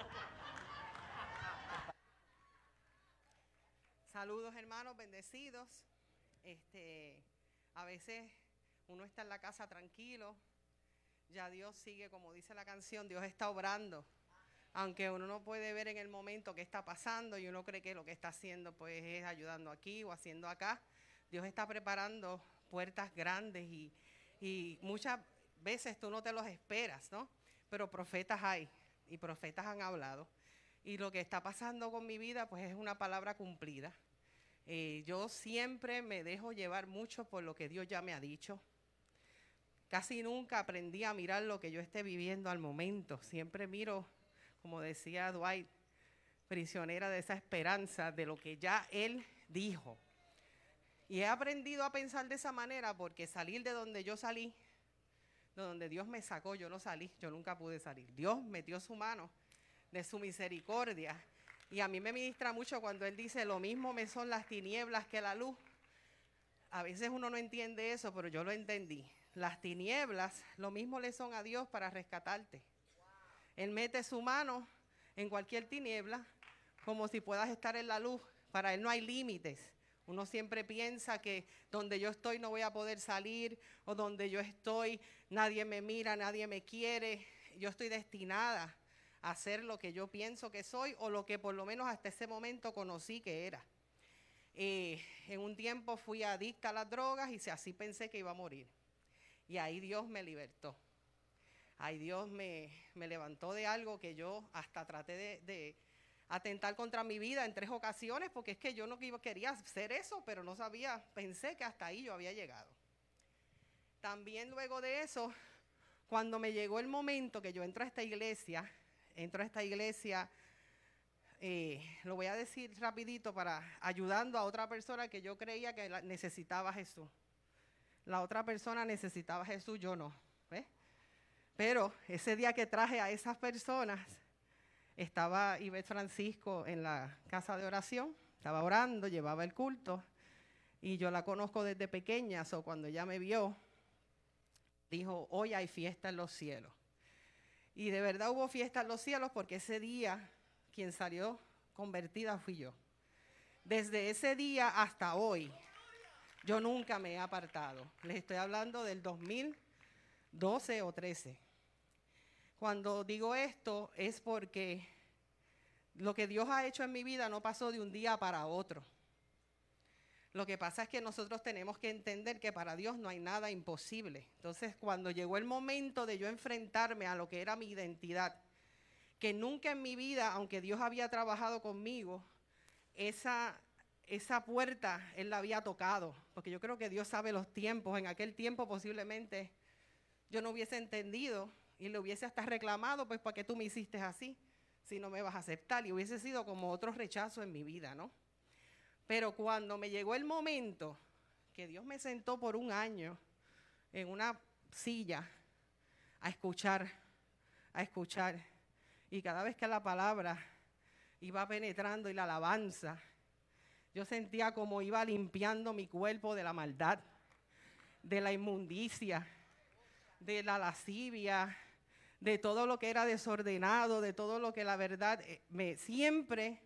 Saludos, hermanos, bendecidos. A veces uno está en la casa tranquilo. Ya Dios sigue, como dice la canción, Dios está obrando. Aunque uno no puede ver en el momento qué está pasando y uno cree que lo que está haciendo pues es ayudando aquí o haciendo acá. Dios está preparando puertas grandes y muchas veces tú no te los esperas, ¿no? Pero profetas hay y profetas han hablado. Y lo que está pasando con mi vida pues es una palabra cumplida. Yo siempre me dejo llevar mucho por lo que Dios ya me ha dicho. Casi nunca aprendí a mirar lo que yo esté viviendo al momento. Siempre miro, como decía Dwight, prisionera de esa esperanza de lo que ya Él dijo. Y he aprendido a pensar de esa manera porque salir de donde yo salí, de donde Dios me sacó, yo no salí, yo nunca pude salir. Dios metió su mano de su misericordia. Y a mí me ministra mucho cuando Él dice, lo mismo me son las tinieblas que la luz. A veces uno no entiende eso, pero yo lo entendí. Las tinieblas, lo mismo le son a Dios para rescatarte. Wow. Él mete su mano en cualquier tiniebla, como si puedas estar en la luz. Para Él no hay límites. Uno siempre piensa que donde yo estoy no voy a poder salir, o donde yo estoy nadie me mira, nadie me quiere. Yo estoy destinada a ser lo que yo pienso que soy, o lo que por lo menos hasta ese momento conocí que era. En un tiempo fui adicta a las drogas y así pensé que iba a morir. Y ahí Dios me libertó. Ahí Dios me levantó de algo que yo hasta traté de atentar contra mi vida en 3 ocasiones, porque es que yo no quería hacer eso, pero no sabía, pensé que hasta ahí yo había llegado. También luego de eso, cuando me llegó el momento que yo entro a esta iglesia, lo voy a decir rapidito para ayudando a otra persona que yo creía que necesitaba a Jesús. La otra persona necesitaba a Jesús, yo no. ¿Ves? Pero ese día que traje a esas personas, estaba Ivette Francisco en la casa de oración, estaba orando, llevaba el culto, y yo la conozco desde pequeña, so cuando ella me vio, dijo, hoy hay fiesta en los cielos. Y de verdad hubo fiesta en los cielos porque ese día quien salió convertida fui yo. Desde ese día hasta hoy, yo nunca me he apartado. Les estoy hablando del 2012 o 13. Cuando digo esto es porque lo que Dios ha hecho en mi vida no pasó de un día para otro. Lo que pasa es que nosotros tenemos que entender que para Dios no hay nada imposible. Entonces, cuando llegó el momento de yo enfrentarme a lo que era mi identidad, que nunca en mi vida, aunque Dios había trabajado conmigo, esa puerta Él la había tocado, porque yo creo que Dios sabe los tiempos. En aquel tiempo posiblemente yo no hubiese entendido y le hubiese hasta reclamado, pues, ¿para qué tú me hiciste así? Si no me vas a aceptar, y hubiese sido como otro rechazo en mi vida, ¿no? Pero cuando me llegó el momento que Dios me sentó por un año en una silla a escuchar, y cada vez que la palabra iba penetrando y la alabanza, yo sentía como iba limpiando mi cuerpo de la maldad, de la inmundicia, de la lascivia, de todo lo que era desordenado, de todo lo que la verdad siempre,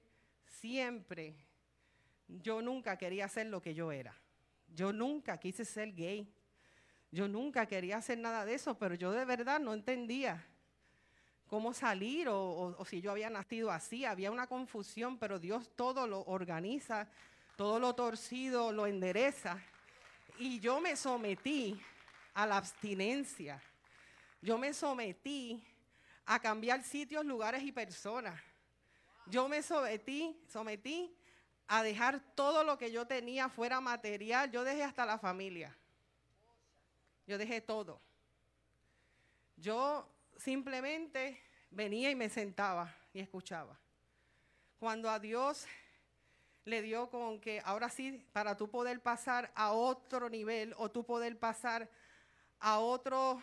yo nunca quería ser lo que yo era. Yo nunca quise ser gay. Yo nunca quería hacer nada de eso, pero yo de verdad no entendía cómo salir o si yo había nacido así. Había una confusión, pero Dios todo lo organiza, todo lo torcido lo endereza. Y yo me sometí a la abstinencia. Yo me sometí a cambiar sitios, lugares y personas. Yo me sometí a dejar todo lo que yo tenía fuera material. Yo dejé hasta la familia. Yo dejé todo. Yo simplemente venía y me sentaba y escuchaba. Cuando a Dios le dio con que ahora sí, para tú poder pasar a otro nivel o tú poder pasar a otras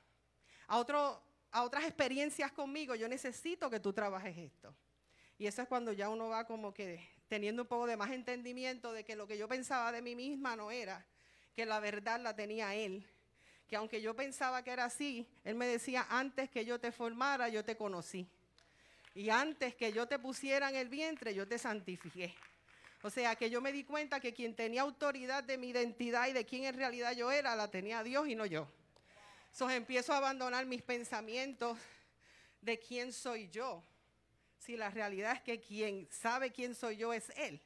experiencias conmigo, yo necesito que tú trabajes esto. Y eso es cuando ya uno va como que teniendo un poco de más entendimiento de que lo que yo pensaba de mí misma no era, que la verdad la tenía Él. Que aunque yo pensaba que era así, Él me decía, antes que yo te formara, yo te conocí. Y antes que yo te pusiera en el vientre, yo te santifiqué. O sea, que yo me di cuenta que quien tenía autoridad de mi identidad y de quién en realidad yo era, la tenía Dios y no yo. Entonces empiezo a abandonar mis pensamientos de quién soy yo. Si la realidad es que quien sabe quién soy yo es Él.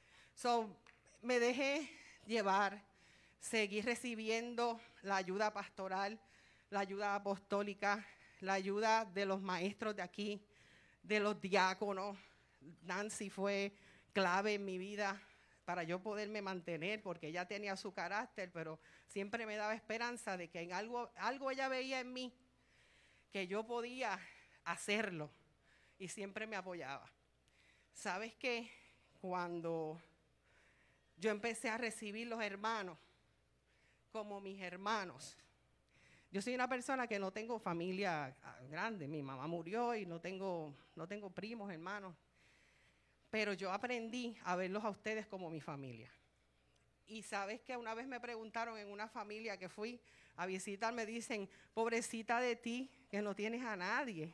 Me dejé llevar, seguí recibiendo la ayuda pastoral, la ayuda apostólica, la ayuda de los maestros de aquí, de los diáconos. Nancy fue clave en mi vida para yo poderme mantener, porque ella tenía su carácter, pero siempre me daba esperanza de que en algo ella veía en mí, que yo podía hacerlo. Y siempre me apoyaba. ¿Sabes qué? Cuando yo empecé a recibir los hermanos como mis hermanos. Yo soy una persona que no tengo familia grande. Mi mamá murió y no tengo primos, hermanos. Pero yo aprendí a verlos a ustedes como mi familia. Y ¿sabes qué? Una vez me preguntaron en una familia que fui a visitar, me dicen, pobrecita de ti, que no tienes a nadie.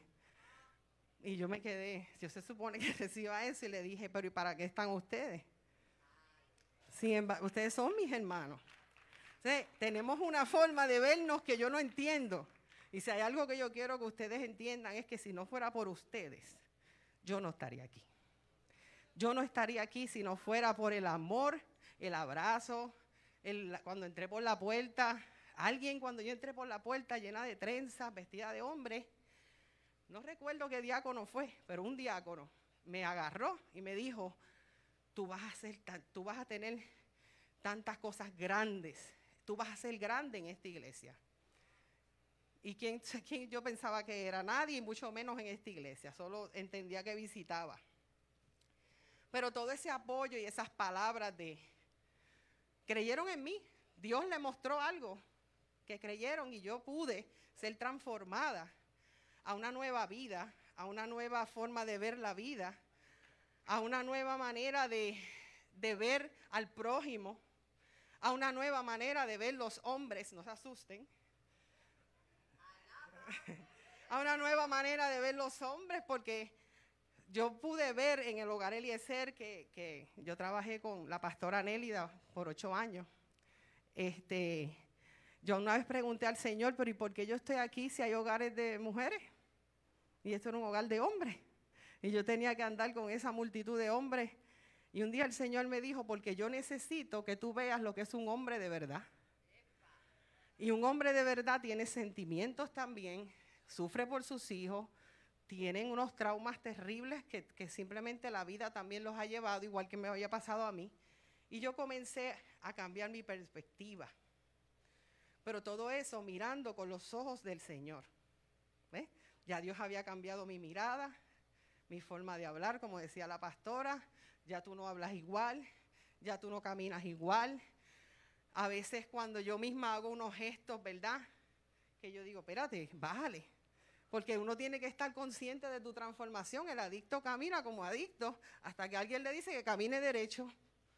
Y yo me quedé, yo se supone que reciba eso, y le dije, pero ¿y para qué están ustedes? Ustedes son mis hermanos. Entonces, tenemos una forma de vernos que yo no entiendo. Y si hay algo que yo quiero que ustedes entiendan es que si no fuera por ustedes, yo no estaría aquí. Yo no estaría aquí si no fuera por el amor, el abrazo, cuando entré por la puerta, cuando yo entré por la puerta llena de trenzas, vestida de hombre, no recuerdo qué diácono fue, pero un diácono me agarró y me dijo, tú vas a tener tantas cosas grandes, tú vas a ser grande en esta iglesia. ¿Y quién yo pensaba que era? Nadie, mucho menos en esta iglesia, solo entendía que visitaba. Pero todo ese apoyo y esas palabras creyeron en mí. Dios le mostró algo que creyeron y yo pude ser transformada a una nueva vida, a una nueva forma de ver la vida, a una nueva manera de ver al prójimo, a una nueva manera de ver los hombres, no se asusten, a una nueva manera de ver los hombres, porque yo pude ver en el Hogar Eliezer, que yo trabajé con la pastora Nélida por 8 años, yo una vez pregunté al Señor, pero ¿y por qué yo estoy aquí si hay hogares de mujeres? Y esto era un hogar de hombres. Y yo tenía que andar con esa multitud de hombres. Y un día el Señor me dijo, porque yo necesito que tú veas lo que es un hombre de verdad. Y un hombre de verdad tiene sentimientos también, sufre por sus hijos, tienen unos traumas terribles que simplemente la vida también los ha llevado, igual que me había pasado a mí. Y yo comencé a cambiar mi perspectiva. Pero todo eso mirando con los ojos del Señor. ¿Ves? Ya Dios había cambiado mi mirada, mi forma de hablar, como decía la pastora. Ya tú no hablas igual, ya tú no caminas igual. A veces cuando yo misma hago unos gestos, ¿verdad? Que yo digo, espérate, bájale. Porque uno tiene que estar consciente de tu transformación. El adicto camina como adicto hasta que alguien le dice que camine derecho.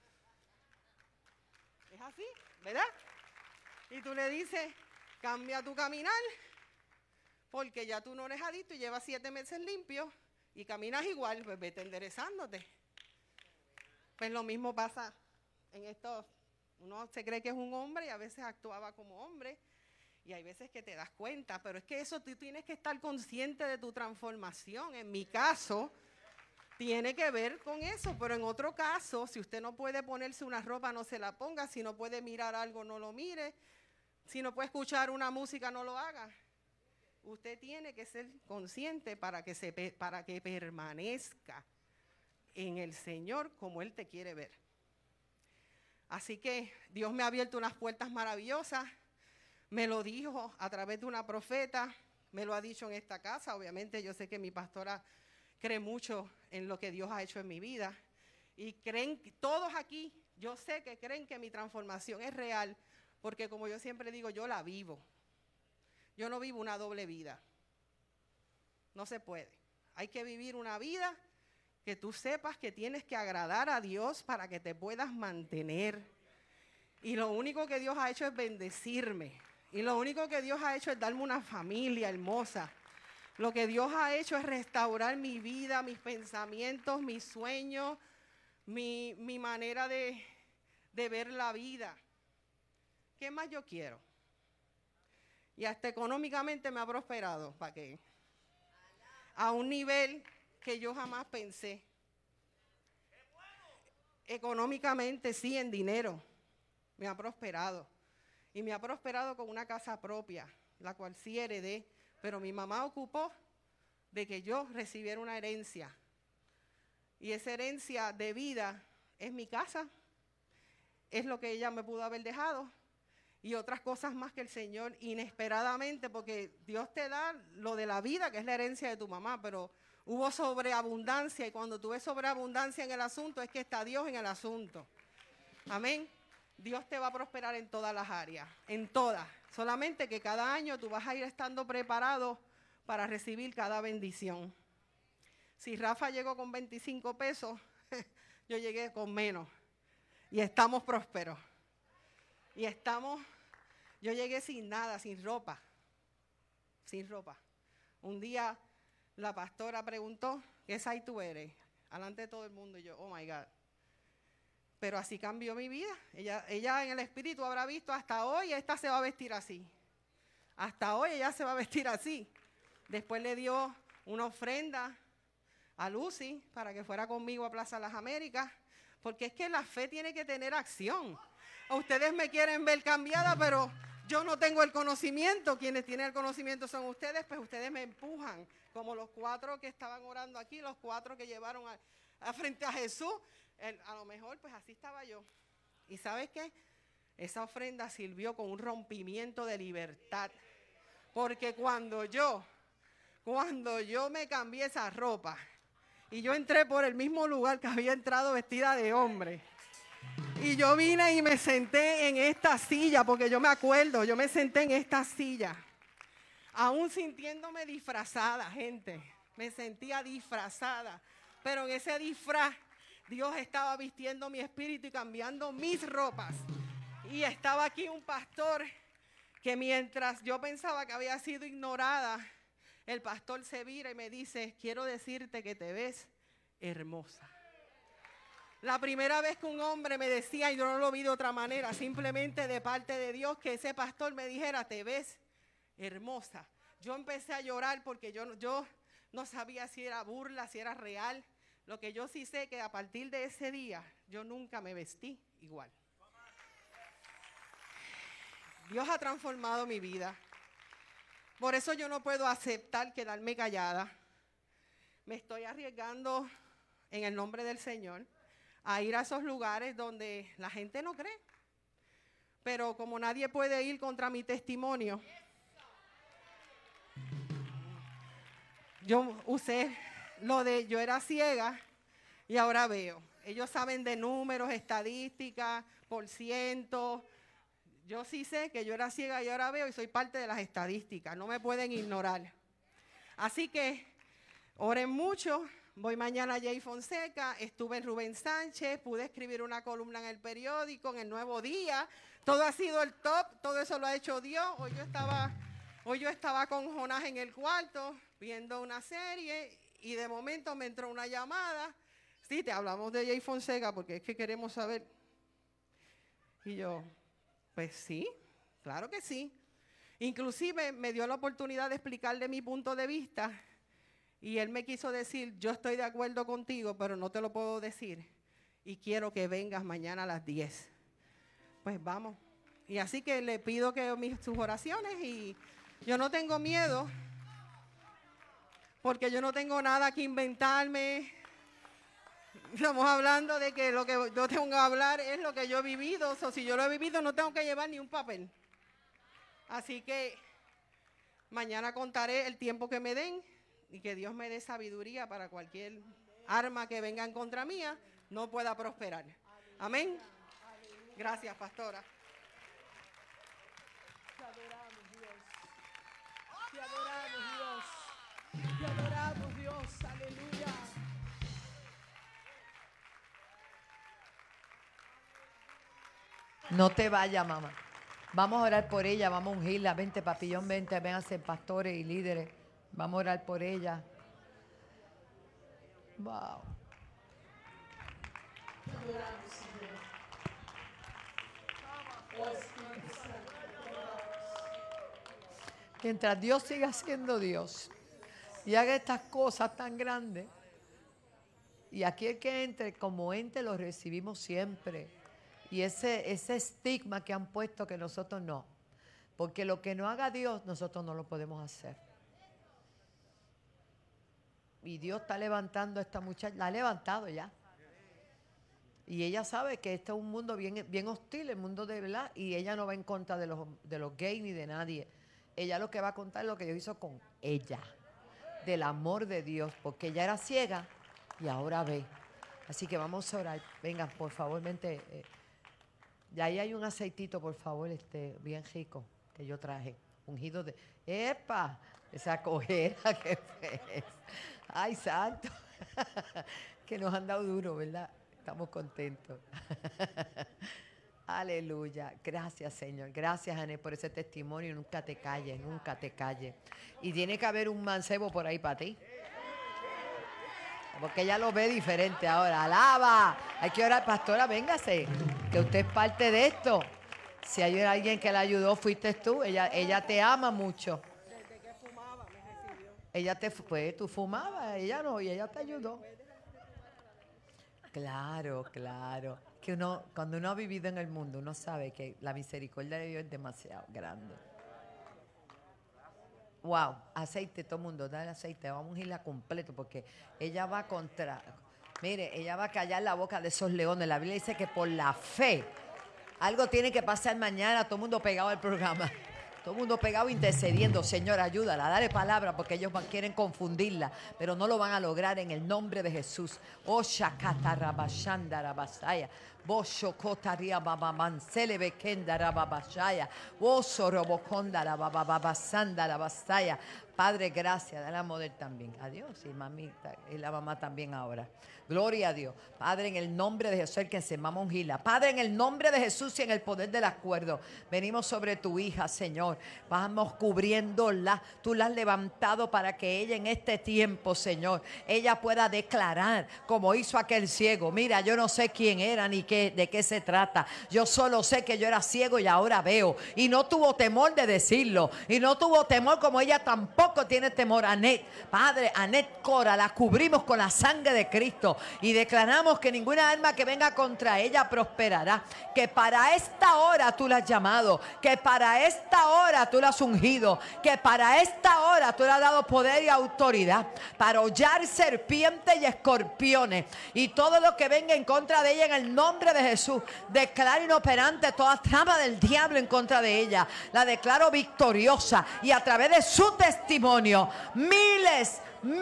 Es así, ¿verdad? Y tú le dices, cambia tu caminar, porque ya tú no eres adicto y llevas 7 meses limpio y caminas igual, pues vete enderezándote. Pues lo mismo pasa en esto. Uno se cree que es un hombre y a veces actuaba como hombre y hay veces que te das cuenta, pero es que eso tú tienes que estar consciente de tu transformación. En mi caso, tiene que ver con eso, pero en otro caso, si usted no puede ponerse una ropa, no se la ponga. Si no puede mirar algo, no lo mire. Si no puede escuchar una música, no lo haga. Usted tiene que ser consciente para que permanezca en el Señor como Él te quiere ver. Así que Dios me ha abierto unas puertas maravillosas. Me lo dijo a través de una profeta, me lo ha dicho en esta casa. Obviamente yo sé que mi pastora cree mucho en lo que Dios ha hecho en mi vida. Y creen, todos aquí, yo sé que creen que mi transformación es real, porque como yo siempre digo, yo la vivo. Yo no vivo una doble vida. No se puede. Hay que vivir una vida que tú sepas que tienes que agradar a Dios para que te puedas mantener. Y lo único que Dios ha hecho es bendecirme. Y lo único que Dios ha hecho es darme una familia hermosa. Lo que Dios ha hecho es restaurar mi vida, mis pensamientos, mis sueños, mi manera de ver la vida. ¿Qué más yo quiero? Y hasta económicamente me ha prosperado, ¿para qué? A un nivel que yo jamás pensé. Económicamente sí, en dinero, me ha prosperado. Y me ha prosperado con una casa propia, la cual sí heredé. Pero mi mamá ocupó de que yo recibiera una herencia. Y esa herencia de vida es mi casa, es lo que ella me pudo haber dejado. Y otras cosas más que el Señor inesperadamente, porque Dios te da lo de la vida, que es la herencia de tu mamá, pero hubo sobreabundancia, y cuando tú ves sobreabundancia en el asunto, es que está Dios en el asunto. Amén. Dios te va a prosperar en todas las áreas, en todas. Solamente que cada año tú vas a ir estando preparado para recibir cada bendición. Si Rafa llegó con 25 pesos, yo llegué con menos. Y estamos prósperos. Y yo llegué sin nada, sin ropa. Sin ropa. Un día la pastora preguntó, ¿qué size tú eres? Alante de todo el mundo. Y yo, oh my God. Pero así cambió mi vida. Ella en el espíritu habrá visto, hasta hoy esta se va a vestir así. Hasta hoy ella se va a vestir así. Después le dio una ofrenda a Lucy para que fuera conmigo a Plaza Las Américas. Porque es que la fe tiene que tener acción. Ustedes me quieren ver cambiada, pero yo no tengo el conocimiento. Quienes tienen el conocimiento son ustedes, pues ustedes me empujan. Como los 4 que estaban orando aquí, los 4 que llevaron a frente a Jesús. A lo mejor pues así estaba yo. ¿Y sabes qué? Esa ofrenda sirvió con un rompimiento de libertad. Porque cuando yo me cambié esa ropa y yo entré por el mismo lugar que había entrado vestida de hombre, y yo vine y me senté en esta silla, porque yo me acuerdo, yo me senté en esta silla, aún sintiéndome disfrazada, gente, me sentía disfrazada, pero en ese disfraz Dios estaba vistiendo mi espíritu y cambiando mis ropas. Y estaba aquí un pastor que mientras yo pensaba que había sido ignorada, el pastor se vira y me dice, quiero decirte que te ves hermosa. La primera vez que un hombre me decía, y yo no lo vi de otra manera, simplemente de parte de Dios, que ese pastor me dijera, te ves hermosa. Yo empecé a llorar porque yo no sabía si era burla, si era real. Lo que yo sí sé que a partir de ese día, yo nunca me vestí igual. Dios ha transformado mi vida. Por eso yo no puedo aceptar quedarme callada. Me estoy arriesgando en el nombre del Señor a ir a esos lugares donde la gente no cree. Pero como nadie puede ir contra mi testimonio, yo usé lo de yo era ciega y ahora veo. Ellos saben de números, estadísticas, por ciento. Yo sí sé que yo era ciega y ahora veo y soy parte de las estadísticas. No me pueden ignorar. Así que oren mucho. Voy mañana a Jay Fonseca. Estuve en Rubén Sánchez. Pude escribir una columna en el periódico, en El Nuevo Día. Todo ha sido el top. Todo eso lo ha hecho Dios. Hoy yo estaba con Jonás en el cuarto viendo una serie y de momento me entró una llamada. Sí, te hablamos de Jay Fonseca porque es que queremos saber. Y yo... Pues sí, claro que sí. Inclusive me dio la oportunidad de explicarle mi punto de vista y él me quiso decir, yo estoy de acuerdo contigo, pero no te lo puedo decir y quiero que vengas mañana a las 10. Pues vamos. Y así que le pido que sus oraciones y yo no tengo miedo porque yo no tengo nada que inventarme. Estamos hablando de que lo que yo tengo que hablar es lo que yo he vivido. O si yo lo he vivido, no tengo que llevar ni un papel. Así que mañana contaré el tiempo que me den y que Dios me dé sabiduría para cualquier arma que venga en contra mía no pueda prosperar. Amén. Gracias, pastora. Te adoramos, Dios. Te adoramos, Dios. Te adoramos, Dios. Aleluya. No te vayas, mamá. Vamos a orar por ella, vamos a ungirla. Vente, papillón, vente, ven a ser pastores y líderes. Vamos a orar por ella. Wow. Mientras Dios siga siendo Dios y haga estas cosas tan grandes, y aquí el que entre como ente lo recibimos siempre. Y ese estigma que han puesto que nosotros no. Porque lo que no haga Dios, nosotros no lo podemos hacer. Y Dios está levantando a esta muchacha, la ha levantado ya. Y ella sabe que este es un mundo bien hostil, el mundo de verdad, y ella no va en contra de los gays ni de nadie. Ella lo que va a contar es lo que Dios hizo con ella, del amor de Dios, porque ella era ciega y ahora ve. Así que vamos a orar. Vengan, por favor, vente. Y ahí hay un aceitito, por favor, bien rico, que yo traje. Ungido de... ¡Epa! Esa cojera que fue. ¡Ay, santo! Que nos han dado duro, ¿verdad? Estamos contentos. Aleluya. Gracias, Señor. Gracias, Ané, por ese testimonio. Nunca te calles, nunca te calles. Y tiene que haber un mancebo por ahí para ti. Porque ella lo ve diferente ahora. ¡Alaba! Hay que orar, pastora, véngase, que usted es parte de esto. Si hay alguien que la ayudó, fuiste tú. Ella te ama mucho. Desde que fumaba me recibió. Ella pues tú fumabas, ella no, y ella te ayudó. Claro, claro. Que cuando uno ha vivido en el mundo, uno sabe que la misericordia de Dios es demasiado grande. Wow, aceite, todo el mundo, dale aceite, vamos a ungirla completo porque ella va ella va a callar la boca de esos leones. La Biblia dice que por la fe, algo tiene que pasar mañana, todo el mundo pegado al programa. Todo el mundo pegado intercediendo. Señor, ayúdala, dale palabra porque ellos quieren confundirla, pero no lo van a lograr en el nombre de Jesús. Oh, Shakata Rabashanda Rabasaya. Boshokotaria Baba Mansele Bekenda Rababashaya. Oso Roboconda Rabababasanda Rabasaya. Padre, gracias. Dale a Model también. Adiós. Y mamita, y la mamá también ahora. Gloria a Dios. Padre, en el nombre de Jesús, el que se llama ungila. Padre, en el nombre de Jesús y en el poder del acuerdo, venimos sobre tu hija, Señor. Vamos cubriéndola. Tú la has levantado para que ella en este tiempo, Señor, ella pueda declarar como hizo aquel ciego. Mira, yo no sé quién era ni de qué se trata. Yo solo sé que yo era ciego y ahora veo. Y no tuvo temor de decirlo. Y no tuvo temor como ella tampoco tampoco tiene temor. Anet, Padre, Anet Cora, la cubrimos con la sangre de Cristo y declaramos que ninguna arma que venga contra ella prosperará. Que para esta hora tú la has llamado, que para esta hora tú la has ungido, que para esta hora tú le has dado poder y autoridad para hollar serpientes y escorpiones y todo lo que venga en contra de ella en el nombre de Jesús. Declaro inoperante toda trama del diablo en contra de ella. La declaro victoriosa y a través de su testimonio miles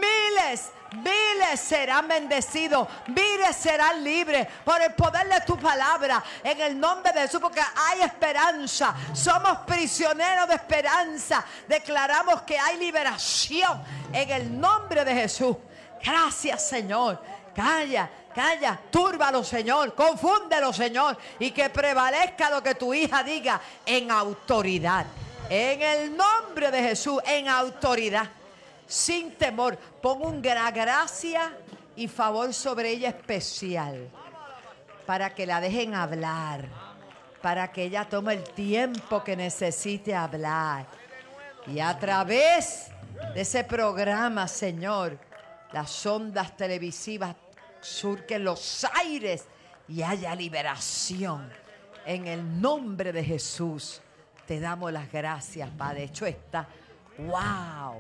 serán bendecidos, miles serán libres por el poder de tu palabra en el nombre de Jesús, porque hay esperanza. Somos prisioneros de esperanza. Declaramos que hay liberación en el nombre de Jesús. Gracias, Señor. Calla, túrbalo, Señor, confúndelo, Señor, y que prevalezca lo que tu hija diga en autoridad. En el nombre de Jesús, en autoridad, sin temor. Pon una gracia y favor sobre ella especial, para que la dejen hablar, para que ella tome el tiempo que necesite hablar. Y a través de ese programa, Señor, las ondas televisivas surquen los aires y haya liberación. En el nombre de Jesús te damos las gracias, Padre. Hecho está. ¡Wow!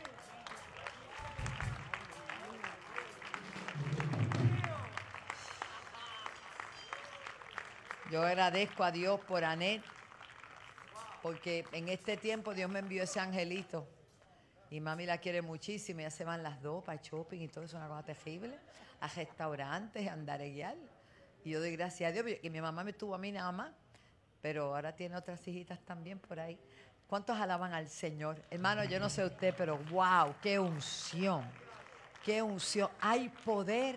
Yo agradezco a Dios por Anet, porque en este tiempo Dios me envió ese angelito. Y mami la quiere muchísimo. Ya se van las dos para shopping y todo eso, es una cosa terrible. A restaurantes, a andar y yo doy gracias a Dios, que mi mamá me tuvo a mí nada más, pero ahora tiene otras hijitas también por ahí. ¿Cuántos alaban al Señor? Hermano, yo no sé usted, pero wow, qué unción, qué unción. Hay poder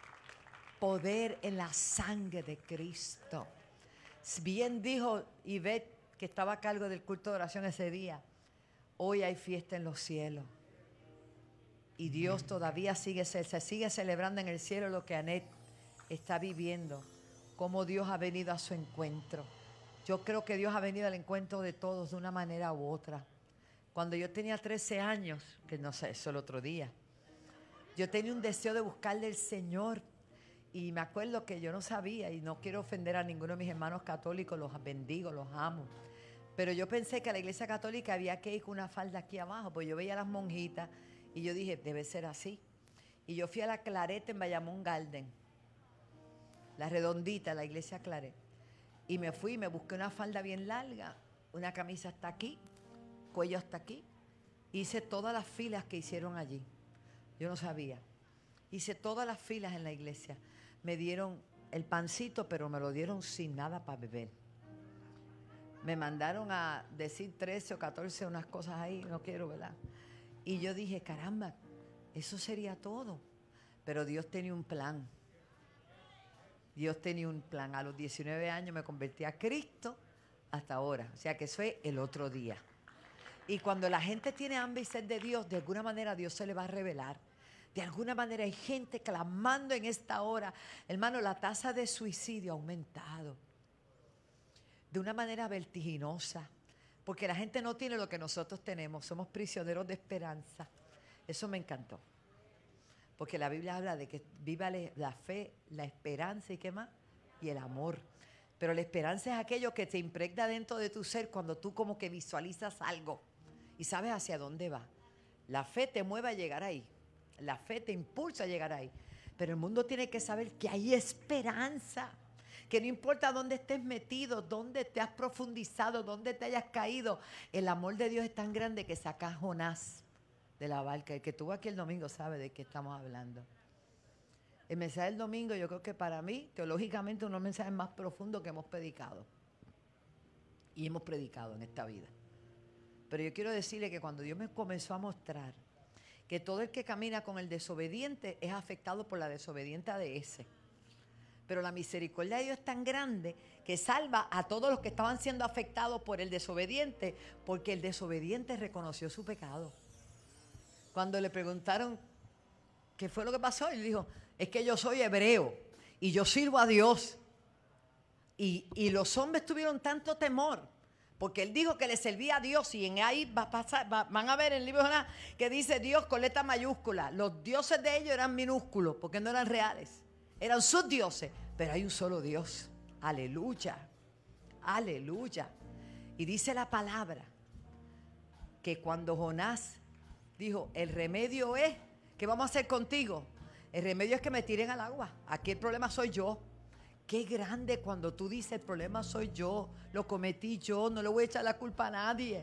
en la sangre de Cristo. Bien dijo Ivette, que estaba a cargo del culto de oración ese día. Hoy hay fiesta en los cielos. Y Dios todavía se sigue celebrando en el cielo lo que Anet está viviendo. Cómo Dios ha venido a su encuentro. Yo creo que Dios ha venido al encuentro de todos de una manera u otra. Cuando yo tenía 13 años, que no sé, eso el otro día, yo tenía un deseo de buscarle al Señor. Y me acuerdo que yo no sabía, y no quiero ofender a ninguno de mis hermanos católicos, los bendigo, los amo. Pero yo pensé que a la iglesia católica había que ir con una falda aquí abajo, pues yo veía a las monjitas y yo dije, debe ser así. Y yo fui a la Claret en Bayamón Garden, la redondita, la iglesia Claret. Y me fui y me busqué una falda bien larga, una camisa hasta aquí, cuello hasta aquí. Hice todas las filas que hicieron allí. Yo no sabía. Hice todas las filas en la iglesia. Me dieron el pancito, pero me lo dieron sin nada para beber. Me mandaron a decir 13 o 14 unas cosas ahí, no quiero, ¿verdad? Y yo dije, caramba, eso sería todo. Pero Dios tenía un plan. Dios tenía un plan. A los 19 años me convertí a Cristo hasta ahora. O sea que eso es el otro día. Y cuando la gente tiene hambre y sed de Dios, de alguna manera Dios se le va a revelar. De alguna manera hay gente clamando en esta hora. Hermano, la tasa de suicidio ha aumentado de una manera vertiginosa, porque la gente no tiene lo que nosotros tenemos. Somos prisioneros de esperanza. Eso me encantó, porque la Biblia habla de que viva la fe, la esperanza y qué más, y el amor. Pero la esperanza es aquello que te impregna dentro de tu ser cuando tú como que visualizas algo y sabes hacia dónde va. La fe te mueve a llegar ahí, la fe te impulsa a llegar ahí, pero el mundo tiene que saber que hay esperanza. Que no importa dónde estés metido, dónde te has profundizado, dónde te hayas caído, el amor de Dios es tan grande que saca a Jonás de la barca. El que estuvo aquí el domingo sabe de qué estamos hablando. El mensaje del domingo, yo creo que para mí, teológicamente, uno de los mensajes más profundos que hemos predicado. Y hemos predicado en esta vida. Pero yo quiero decirle que cuando Dios me comenzó a mostrar que todo el que camina con el desobediente es afectado por la desobediente de ese. Pero la misericordia de Dios es tan grande que salva a todos los que estaban siendo afectados por el desobediente, porque el desobediente reconoció su pecado. Cuando le preguntaron qué fue lo que pasó, él dijo, es que yo soy hebreo y yo sirvo a Dios. Y los hombres tuvieron tanto temor Porque él dijo que le servía a Dios, y en ahí van a ver en el libro de Jonás que dice Dios con letra mayúscula. Los dioses de ellos eran minúsculos porque no eran reales. Eran sus dioses, pero hay un solo Dios. Aleluya, aleluya. Y dice la palabra que cuando Jonás dijo, el remedio es, ¿qué vamos a hacer contigo? El remedio es que me tiren al agua. Aquí el problema soy yo. Qué grande cuando tú dices, el problema soy yo, lo cometí yo, no le voy a echar la culpa a nadie.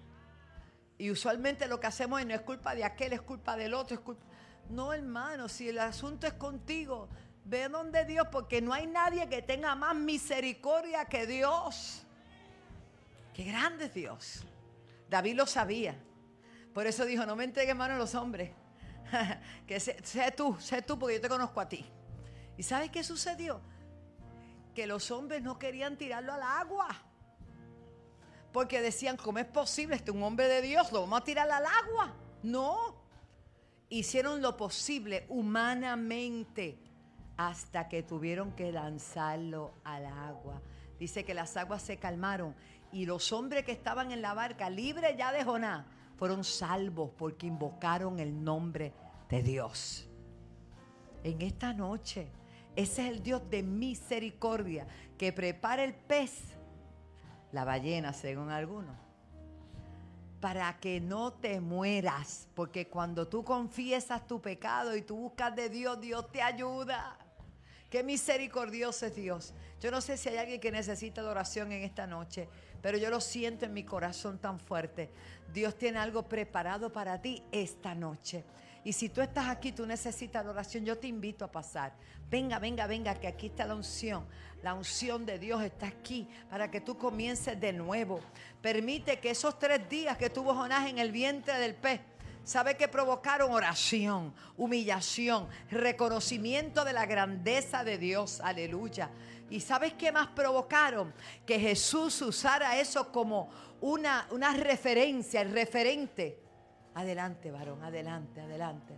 Y usualmente lo que hacemos es, no es culpa de aquel, es culpa del otro, es culpa... No, hermano, si el asunto es contigo, ve donde Dios, porque no hay nadie que tenga más misericordia que Dios. Qué grande es Dios. David lo sabía. Por eso dijo, no me entregues mano a los hombres. Que sé tú, porque yo te conozco a ti. ¿Y sabes qué sucedió? Que los hombres no querían tirarlo al agua. Porque decían, ¿cómo es posible? Este es un hombre de Dios, lo vamos a tirar al agua. No. Hicieron lo posible humanamente hasta que tuvieron que lanzarlo al agua. Dice que las aguas se calmaron y los hombres que estaban en la barca, libres ya de Jonás, fueron salvos porque invocaron el nombre de Dios. En esta noche, ese es el Dios de misericordia que prepara el pez, la ballena según algunos, para que no te mueras, porque cuando tú confiesas tu pecado y tú buscas de Dios, Dios te ayuda. Qué misericordioso es Dios. Yo no sé si hay alguien que necesita adoración en esta noche, pero yo lo siento en mi corazón tan fuerte. Dios tiene algo preparado para ti esta noche. Y si tú estás aquí, tú necesitas adoración, yo te invito a pasar. Venga, venga, venga, que aquí está la unción. La unción de Dios está aquí para que tú comiences de nuevo. Permite que esos 3 días que tuvo Jonás en el vientre del pez, ¿sabe qué provocaron? Oración, humillación, reconocimiento de la grandeza de Dios. Aleluya. ¿Y sabes qué más provocaron? Que Jesús usara eso como una referencia, el referente. Adelante, varón, adelante, adelante.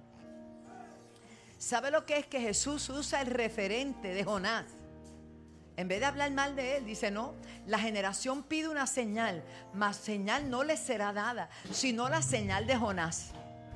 ¿Sabe lo que es que Jesús usa el referente de Jonás? En vez de hablar mal de él, dice, no, la generación pide una señal, mas señal no le será dada, sino la señal de Jonás.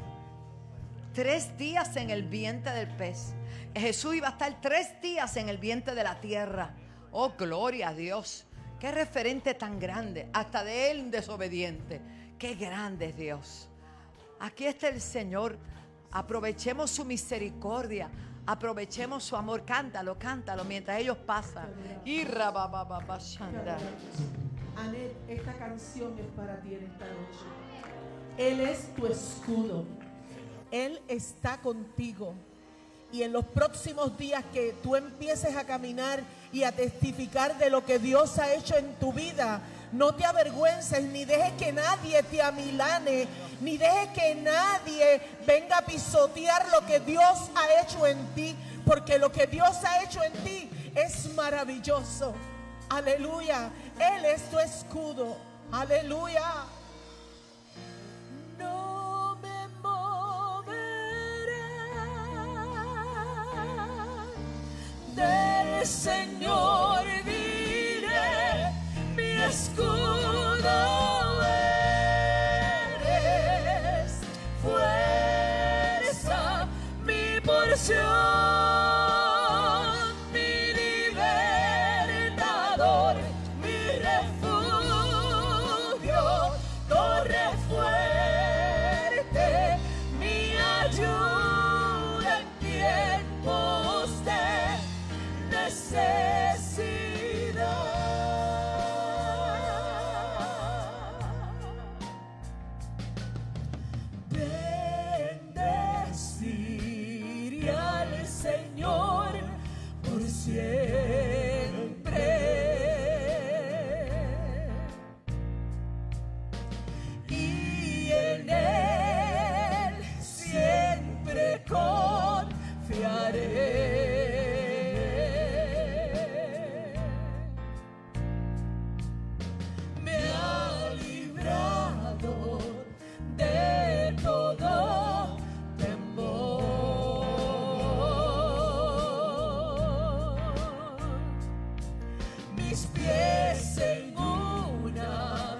3 días en el vientre del pez. Jesús iba a estar 3 días en el vientre de la tierra. Oh, gloria a Dios. Qué referente tan grande, hasta de él desobediente. Qué grande es Dios. Aquí está el Señor. Aprovechemos su misericordia. Aprovechemos su amor. Cántalo, cántalo mientras ellos pasan. Anet, esta canción es para ti en esta noche. Él es tu escudo. Él está contigo. Y en los próximos días que tú empieces a caminar y a testificar de lo que Dios ha hecho en tu vida, no te avergüences, ni dejes que nadie te amilane, ni dejes que nadie venga a pisotear lo que Dios ha hecho en ti, porque lo que Dios ha hecho en ti es maravilloso. Aleluya. Él es tu escudo. Aleluya. No me moveré del Señor, diré, mi escudo eres, fuerza, mi porción, mi libertador, mi refugio, torre fuerte, mi ayuda en tiempos de necesidad. Bendeciré al Señor por siempre, y en Él siempre confiaré. Me ha librado de todo temor. Mis pies en una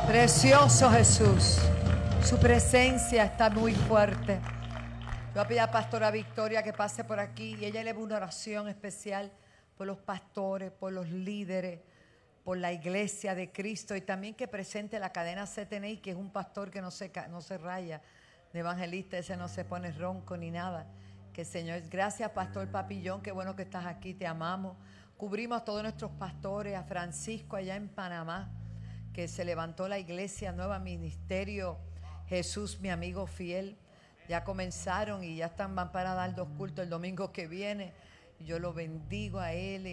Precioso Jesús. Su presencia está muy fuerte. Yo voy a pedir a Pastora Victoria que pase por aquí y ella eleva una oración especial por los pastores, por los líderes, por la iglesia de Cristo y también que presente la cadena CTNI, que es un pastor que no se raya de evangelista, ese no se pone ronco ni nada. Que Señor, gracias Pastor Papillón, qué bueno que estás aquí, te amamos. Cubrimos a todos nuestros pastores, a Francisco allá en Panamá, que se levantó la iglesia nueva, Ministerio Jesús, mi amigo fiel. Ya comenzaron y ya van para dar 2 cultos el domingo que viene. Yo lo bendigo a él y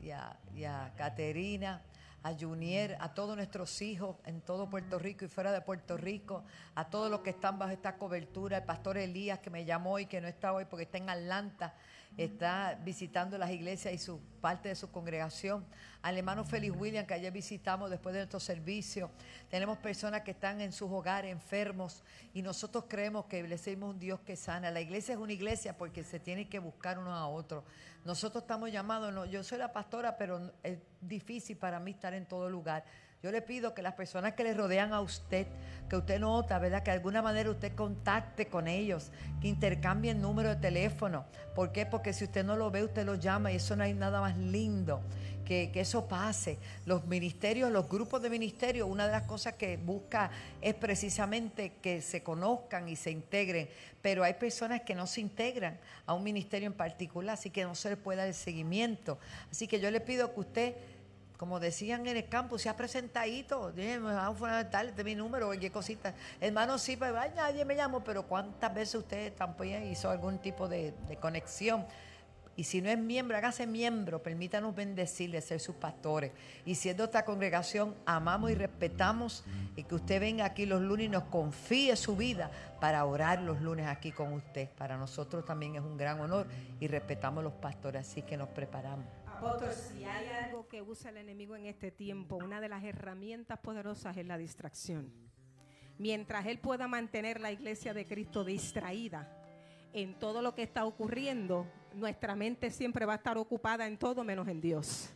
a Caterina, a Junier, a todos nuestros hijos en todo Puerto Rico y fuera de Puerto Rico, a todos los que están bajo esta cobertura, el pastor Elías que me llamó y que no está hoy porque está en Atlanta, está visitando las iglesias y su parte de su congregación, al hermano Félix William que ayer visitamos después de nuestro servicio. Tenemos personas que están en sus hogares enfermos y nosotros creemos que le servimos un Dios que sana. La iglesia es una iglesia porque se tiene que buscar unos a otros. Nosotros estamos llamados, yo soy la pastora, pero es difícil para mí estar en todo lugar. Yo le pido que las personas que le rodean a usted, que usted nota, ¿verdad? Que de alguna manera usted contacte con ellos, que intercambien número de teléfono. ¿Por qué? Porque si usted no lo ve, usted lo llama y eso no hay nada más lindo que eso pase. Los ministerios, los grupos de ministerios, una de las cosas que busca es precisamente que se conozcan y se integren. Pero hay personas que no se integran a un ministerio en particular, así que no se le puede dar el seguimiento. Así que yo le pido que usted, como decían en el campo, sea presentadito. Tal, de mi número, cualquier cosita. Hermano, sí, pues, nadie me llamó, pero ¿cuántas veces usted también hizo algún tipo de conexión? Y si no es miembro, hágase miembro, permítanos bendecirle, ser sus pastores. Y si es de otra congregación, amamos y respetamos, y que usted venga aquí los lunes y nos confíe su vida para orar los lunes aquí con usted. Para nosotros también es un gran honor y respetamos los pastores, así que nos preparamos. Apóstol, si hay algo que usa el enemigo en este tiempo, una de las herramientas poderosas es la distracción. Mientras él pueda mantener la iglesia de Cristo distraída en todo lo que está ocurriendo, nuestra mente siempre va a estar ocupada en todo menos en Dios.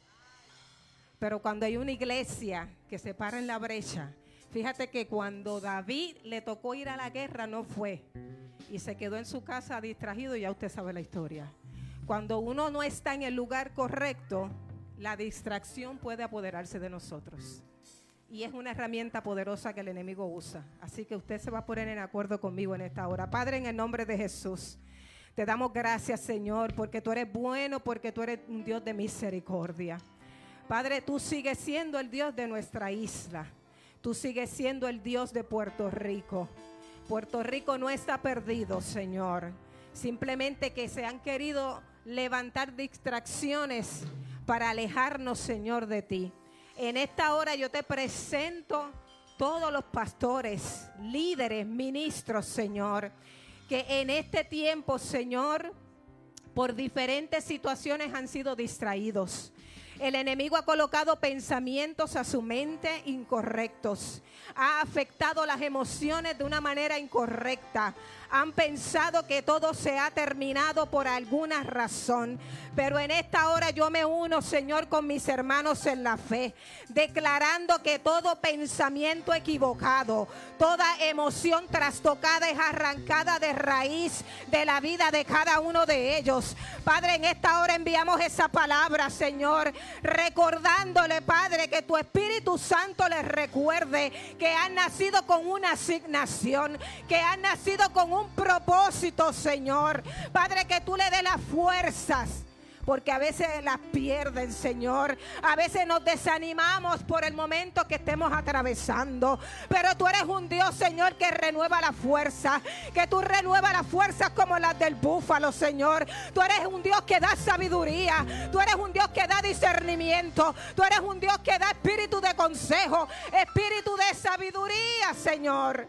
Pero cuando hay una iglesia que se para en la brecha, fíjate que cuando David le tocó ir a la guerra no fue y se quedó en su casa distraído, y ya usted sabe la historia. Cuando uno no está en el lugar correcto, la distracción puede apoderarse de nosotros. Y es una herramienta poderosa que el enemigo usa. Así que usted se va a poner en acuerdo conmigo en esta hora. Padre, en el nombre de Jesús, te damos gracias, Señor, porque tú eres bueno, porque tú eres un Dios de misericordia. Padre, tú sigues siendo el Dios de nuestra isla. Tú sigues siendo el Dios de Puerto Rico. Puerto Rico no está perdido, Señor. Simplemente que se han querido levantar distracciones para alejarnos, Señor, de ti. En esta hora yo te presento todos los pastores, líderes, ministros, Señor, que en este tiempo, Señor, por diferentes situaciones han sido distraídos. El enemigo ha colocado pensamientos a su mente incorrectos. Ha afectado las emociones de una manera incorrecta. Han pensado que todo se ha terminado por alguna razón. Pero en esta hora yo me uno, Señor, con mis hermanos en la fe, declarando que todo pensamiento equivocado, toda emoción trastocada es arrancada de raíz de la vida de cada uno de ellos. Padre, en esta hora enviamos esa palabra, Señor, recordándole, Padre, que tu Espíritu Santo les recuerde que han nacido con una asignación, que han nacido con un propósito, Señor. Padre, que tú le des las fuerzas, porque a veces las pierden, Señor. A veces nos desanimamos por el momento que estemos atravesando. Pero tú eres un Dios, Señor, que renueva la fuerza. Que tú renuevas las fuerzas como las del búfalo, Señor. Tú eres un Dios que da sabiduría. Tú eres un Dios que da discernimiento. Tú eres un Dios que da espíritu de consejo, espíritu de sabiduría, Señor.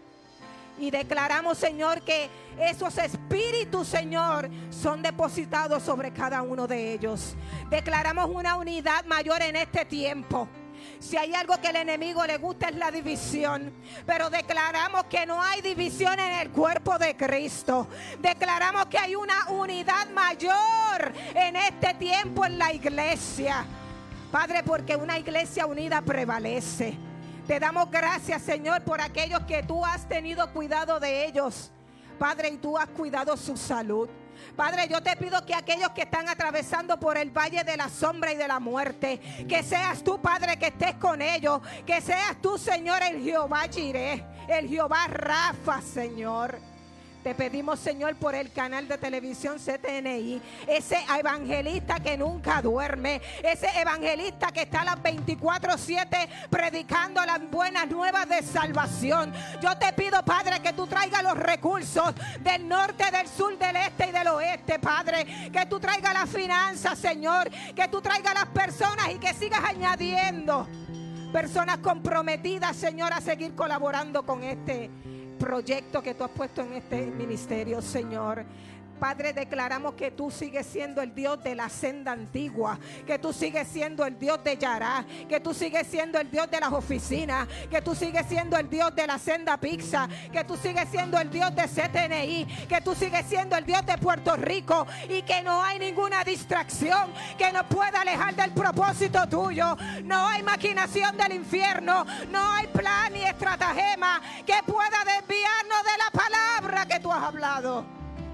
Y declaramos, Señor, que esos espíritus, Señor, son depositados sobre cada uno de ellos. Declaramos una unidad mayor en este tiempo. Si hay algo que al enemigo le gusta es la división, pero declaramos que no hay división en el cuerpo de Cristo. Declaramos que hay una unidad mayor en este tiempo en la iglesia. Padre, porque una iglesia unida prevalece. Te damos gracias, Señor, por aquellos que tú has tenido cuidado de ellos, Padre, y tú has cuidado su salud. Padre, yo te pido que aquellos que están atravesando por el valle de la sombra y de la muerte, que seas tú, Padre, que estés con ellos, que seas tú, Señor, el Jehová Jireh, el Jehová Rafa, Señor. Te pedimos, Señor, por el canal de televisión CTNI, ese evangelista que nunca duerme, ese evangelista que está a las 24/7 predicando las buenas nuevas de salvación. Yo te pido, Padre, que tú traigas los recursos del norte, del sur, del este y del oeste, Padre. Que tú traigas las finanzas, Señor. Que tú traigas las personas y que sigas añadiendo personas comprometidas, Señor, a seguir colaborando con este proyecto que tú has puesto en este ministerio, Señor. Padre, declaramos que tú sigues siendo el Dios de la senda antigua, que tú sigues siendo el Dios de Yará, que tú sigues siendo el Dios de las oficinas, que tú sigues siendo el Dios de la senda pizza, que tú sigues siendo el Dios de CTNI, que tú sigues siendo el Dios de Puerto Rico, y que no hay ninguna distracción que nos pueda alejar del propósito tuyo. No hay maquinación del infierno, no hay plan ni estratagema que pueda desviarnos de la palabra que tú has hablado.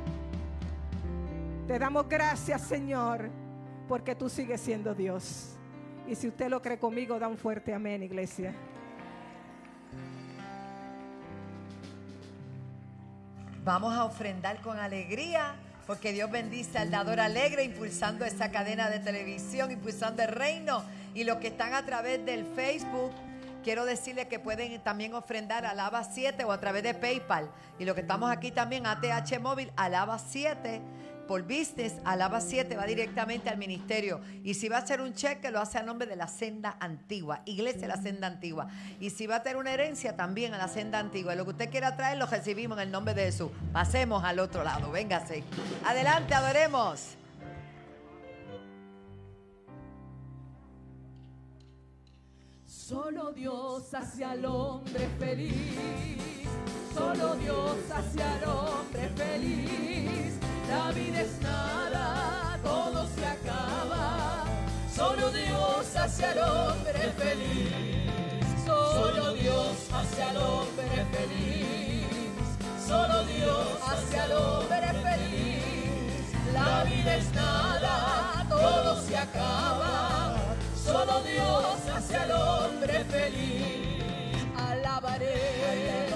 Te damos gracias, Señor, porque tú sigues siendo Dios. Y si usted lo cree conmigo, da un fuerte amén, iglesia. Vamos a ofrendar con alegría, porque Dios bendice al dador alegre, impulsando esta cadena de televisión, impulsando el reino. Y los que están a través del Facebook, quiero decirles que pueden también ofrendar a Alaba 7 o a través de PayPal. Y los que estamos aquí también, ATH Móvil, Alaba 7 por Business, Alaba 7 va directamente al ministerio. Y si va a hacer un cheque, lo hace a nombre de la Senda Antigua, Iglesia de la Senda Antigua. Y si va a tener una herencia, también a la Senda Antigua. Y lo que usted quiera traer, lo recibimos en el nombre de Jesús. Pasemos al otro lado, véngase. Adelante, adoremos. Solo Dios hace al hombre feliz. Solo Dios hace al hombre feliz. La vida es nada, todo se acaba. Solo Dios hace al hombre feliz. Solo Dios hace al hombre feliz. Solo Dios hace al hombre feliz. La vida es nada, todo se acaba. Solo Dios hace al hombre feliz. Alabaré,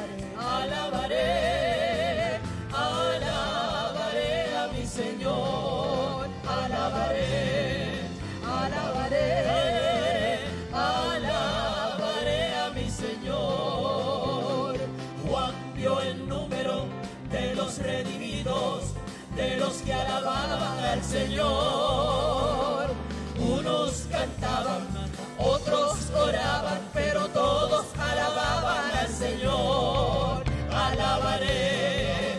alabaré, alabaré a mi Señor. Alabaré, alabaré, alabaré a mi Señor. Juan vio el número de los redimidos, de los que alababan al Señor. Unos cantaban, otros oraban, pero todos alababan al Señor. Alabaré,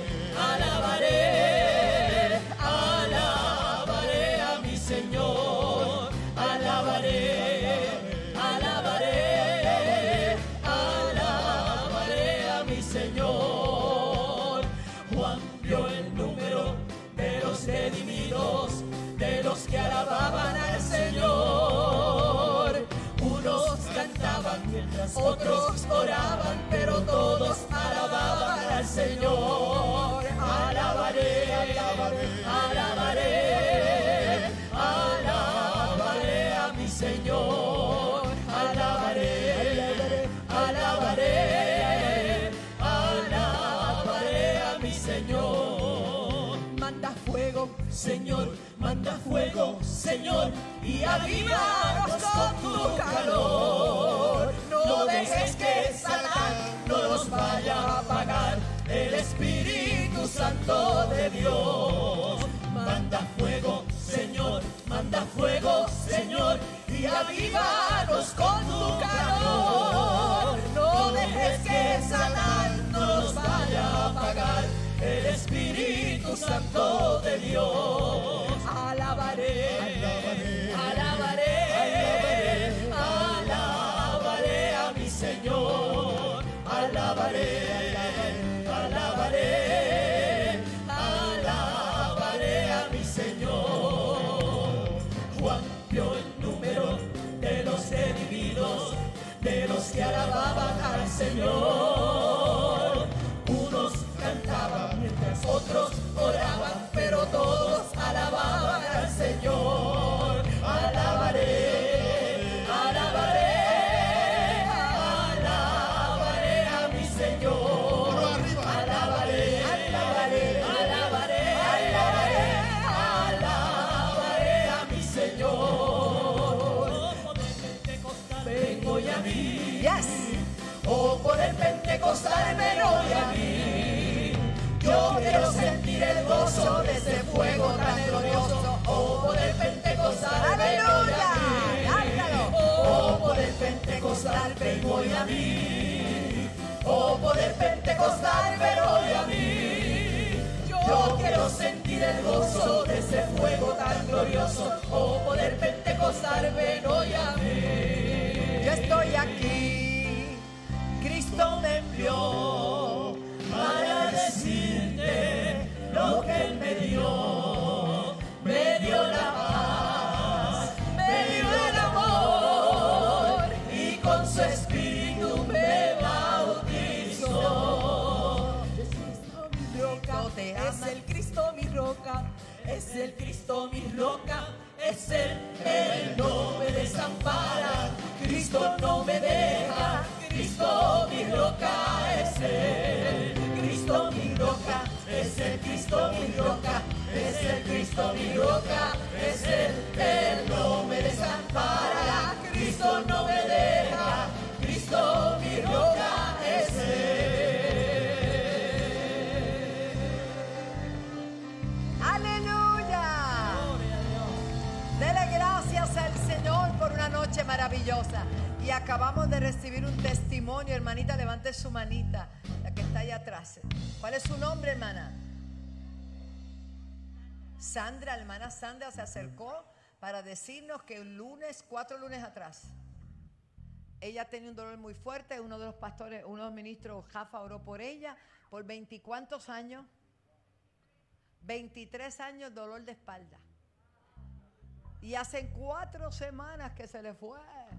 alabaré, alabaré a mi Señor. Alabaré, alabaré, alabaré a mi Señor. Juan vio el número de los redimidos, de los que alababan al Señor. Unos cantaban, otros oraban, pero todos alababan al Señor. Alabaré, alabaré, alabaré, alabaré a mi Señor. Alabaré, alabaré, alabaré a mi Señor. Manda fuego, Señor, manda fuego, Señor, y avívanos con tu calor. No dejes que Satanás nos vaya a apagar el Espíritu Santo de Dios. Manda fuego, Señor, manda fuego, Señor, y avívanos con tu calor. No dejes que Satanás nos vaya a apagar el Espíritu Santo de Dios. Alabaré, alabaré, alabaré, alabaré a mi Señor. Alabaré, alabaré, alabaré a mi Señor. Juan vio el número de los redimidos, de los que alababan Señor. Unos cantaban mientras otros oraban, pero todos alababan al Señor. Alabaré, alabaré, alabaré a mi Señor. Alabaré, alabaré, alabaré, alabaré, alabaré a mi Señor. Vengo y a mí. Yes. Oh, por el Pentecostal ven hoy a mí. Yo quiero sentir el gozo de ese fuego tan glorioso. Oh, por el Pentecostal ven hoy a mí. Oh, por el Pentecostal ven hoy a mí. Oh, por el Pentecostal ven hoy a mí. Yo quiero sentir el gozo de ese fuego tan glorioso. Oh, por el Pentecostal ven hoy a mí. Yo estoy aquí. Cristo me envió para decirte lo que Él me dio. Me dio la paz, me dio el amor y con su espíritu me bautizó. Es Cristo mi roca, es el Cristo mi roca, es el Cristo mi roca. Es Él no me desampara, Cristo no me deja, Cristo mi roca es Él, Cristo mi roca, es el Cristo mi roca, es el Cristo mi roca, es Él no me desampara, Cristo no me deja, Cristo mi roca es Él. Dele gracias al Señor por una noche maravillosa. Y acabamos de recibir un testimonio. Hermanita, levante su manita, la que está allá atrás. ¿Cuál es su nombre, hermana? Sandra, hermana Sandra se acercó para decirnos que el lunes, 4 lunes atrás, ella tenía un dolor muy fuerte. Uno de los pastores, uno de los ministros, Jafa, oró por ella por 20 ¿cuántos años? 23 años dolor de espalda. Y hace 4 semanas que se le fue.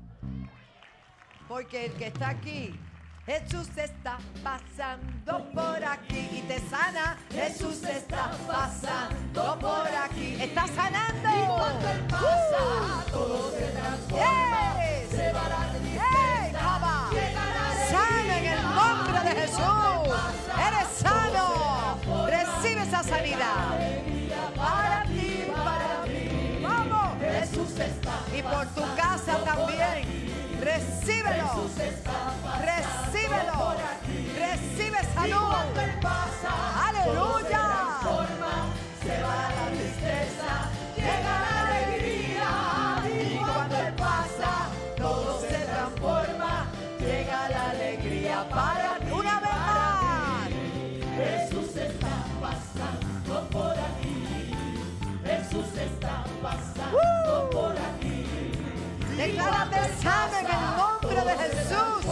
Porque el que está aquí, Jesús está pasando por aquí y te sana. Jesús está pasando por aquí. Está sanando. Y cuando Él pasa, todo se transforma. Se va la tristeza. Sana en el nombre de Jesús. Eres sano. Recibe esa sanidad. Para ti, para mí. Vamos. Jesús está. Y por tu casa también. Recíbelo. Recíbelo. Recibe salud. Aleluya. Se va la tristeza. Llega la alegría. Y cuando Él pasa, todo se transforma. Llega la alegría para ti. Una vez más. Jesús está pasando por aquí. Jesús está pasando por aquí. Declárate sano en el nombre de Jesús.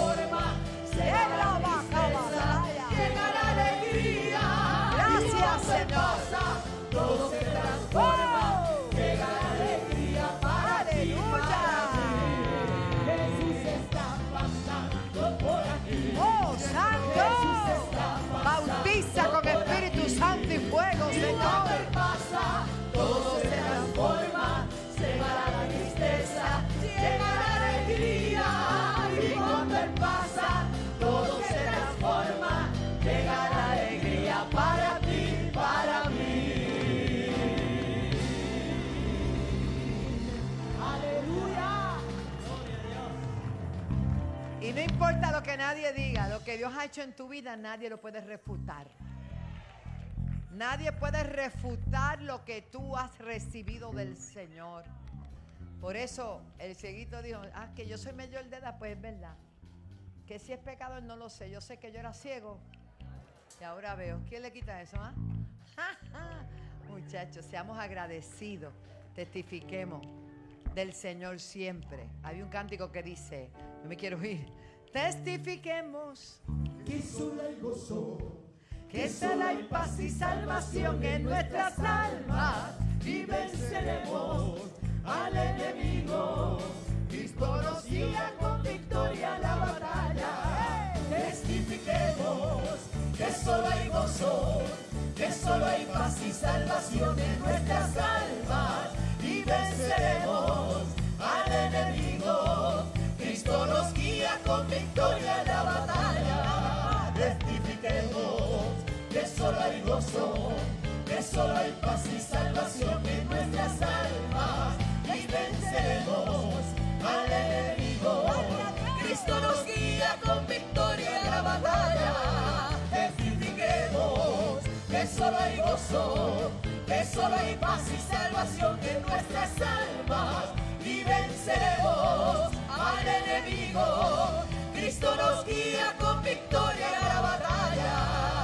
Llega la alegría. Gracias, Señor. Todo se transforma. Llega la alegría para ti. Jesús está pasando por aquí. Oh, Santo. Bautiza con Espíritu Santo y fuego, Señor. Todo se transforma, se va la tristeza, llega la alegría. Y cuando Él pasa, todo se transforma, llega la alegría para ti, para mí. Aleluya. Y no importa lo que nadie diga, lo que Dios ha hecho en tu vida, nadie lo puede refutar. Nadie puede refutar lo que tú has recibido del Señor. Por eso el cieguito dijo, que yo soy mayor de edad, pues es verdad. Que si es pecador no lo sé. Yo sé que yo era ciego y ahora veo. ¿Quién le quita eso? Muchachos, seamos agradecidos. Testifiquemos del Señor siempre. Hay un cántico que dice, no me quiero ir. Testifiquemos Que solo hay gozo, que solo hay paz y salvación en nuestras almas. y venceremos al enemigo. Cristo nos guía con victoria a la batalla. solo hay gozo, que solo hay paz y salvación en nuestras almas, y venceremos al enemigo. Cristo nos guía con victoria en la batalla. Testifiquemos que solo hay gozo, que solo hay paz y salvación en nuestras almas, y venceremos al enemigo. Cristo nos guía con victoria en la batalla. Testifiquemos que solo hay gozo, que solo hay paz y salvación en nuestras almas, y venceremos al enemigo. Cristo nos guía con victoria en la batalla.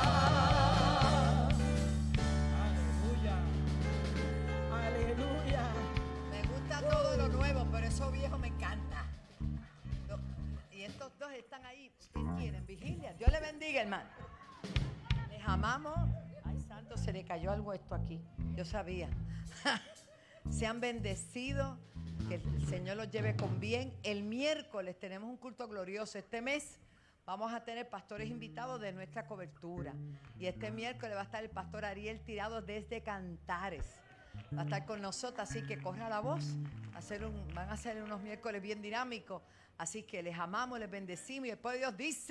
Aleluya. Me gusta todo lo nuevo, pero eso viejo me encanta. Y estos dos están ahí. ¿Qué quieren? Vigilia. Dios le bendiga, hermano. Les amamos. Ay, santo, se le cayó algo esto aquí. Yo sabía. Sean bendecidos. Que el Señor los lleve con bien. El miércoles tenemos un culto glorioso. Este mes vamos a tener pastores invitados de nuestra cobertura. Y este miércoles va a estar el pastor Ariel Tirado desde Cantares. Va a estar con nosotros, así que corra la voz. Van a ser unos miércoles bien dinámicos. Así que les amamos, les bendecimos. Y después Dios dice: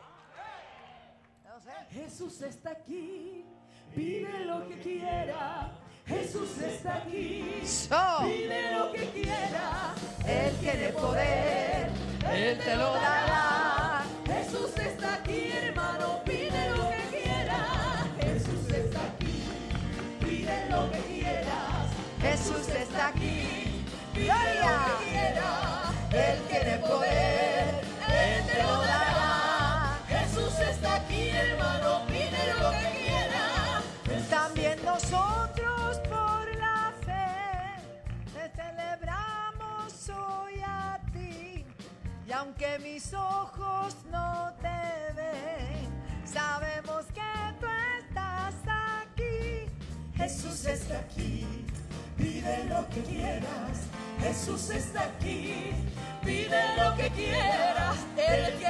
Jesús está aquí, pide lo que quiera. Jesús está aquí, pide lo que quiera. Él tiene poder, Él te lo dará. Jesús está aquí, hermano, pide lo que quiera. Jesús está aquí, pide lo que quieras. Jesús está aquí, pide lo que quieras. Él tiene poder, Él te lo dará. Jesús está aquí, hermano, pide lo que quieras. También nosotros por la fe te celebramos hoy a ti. Y aunque mis ojos no te ven, sabemos que tú estás aquí. Jesús está aquí, pide lo que quieras. Jesús está aquí, pide lo que quieras. Él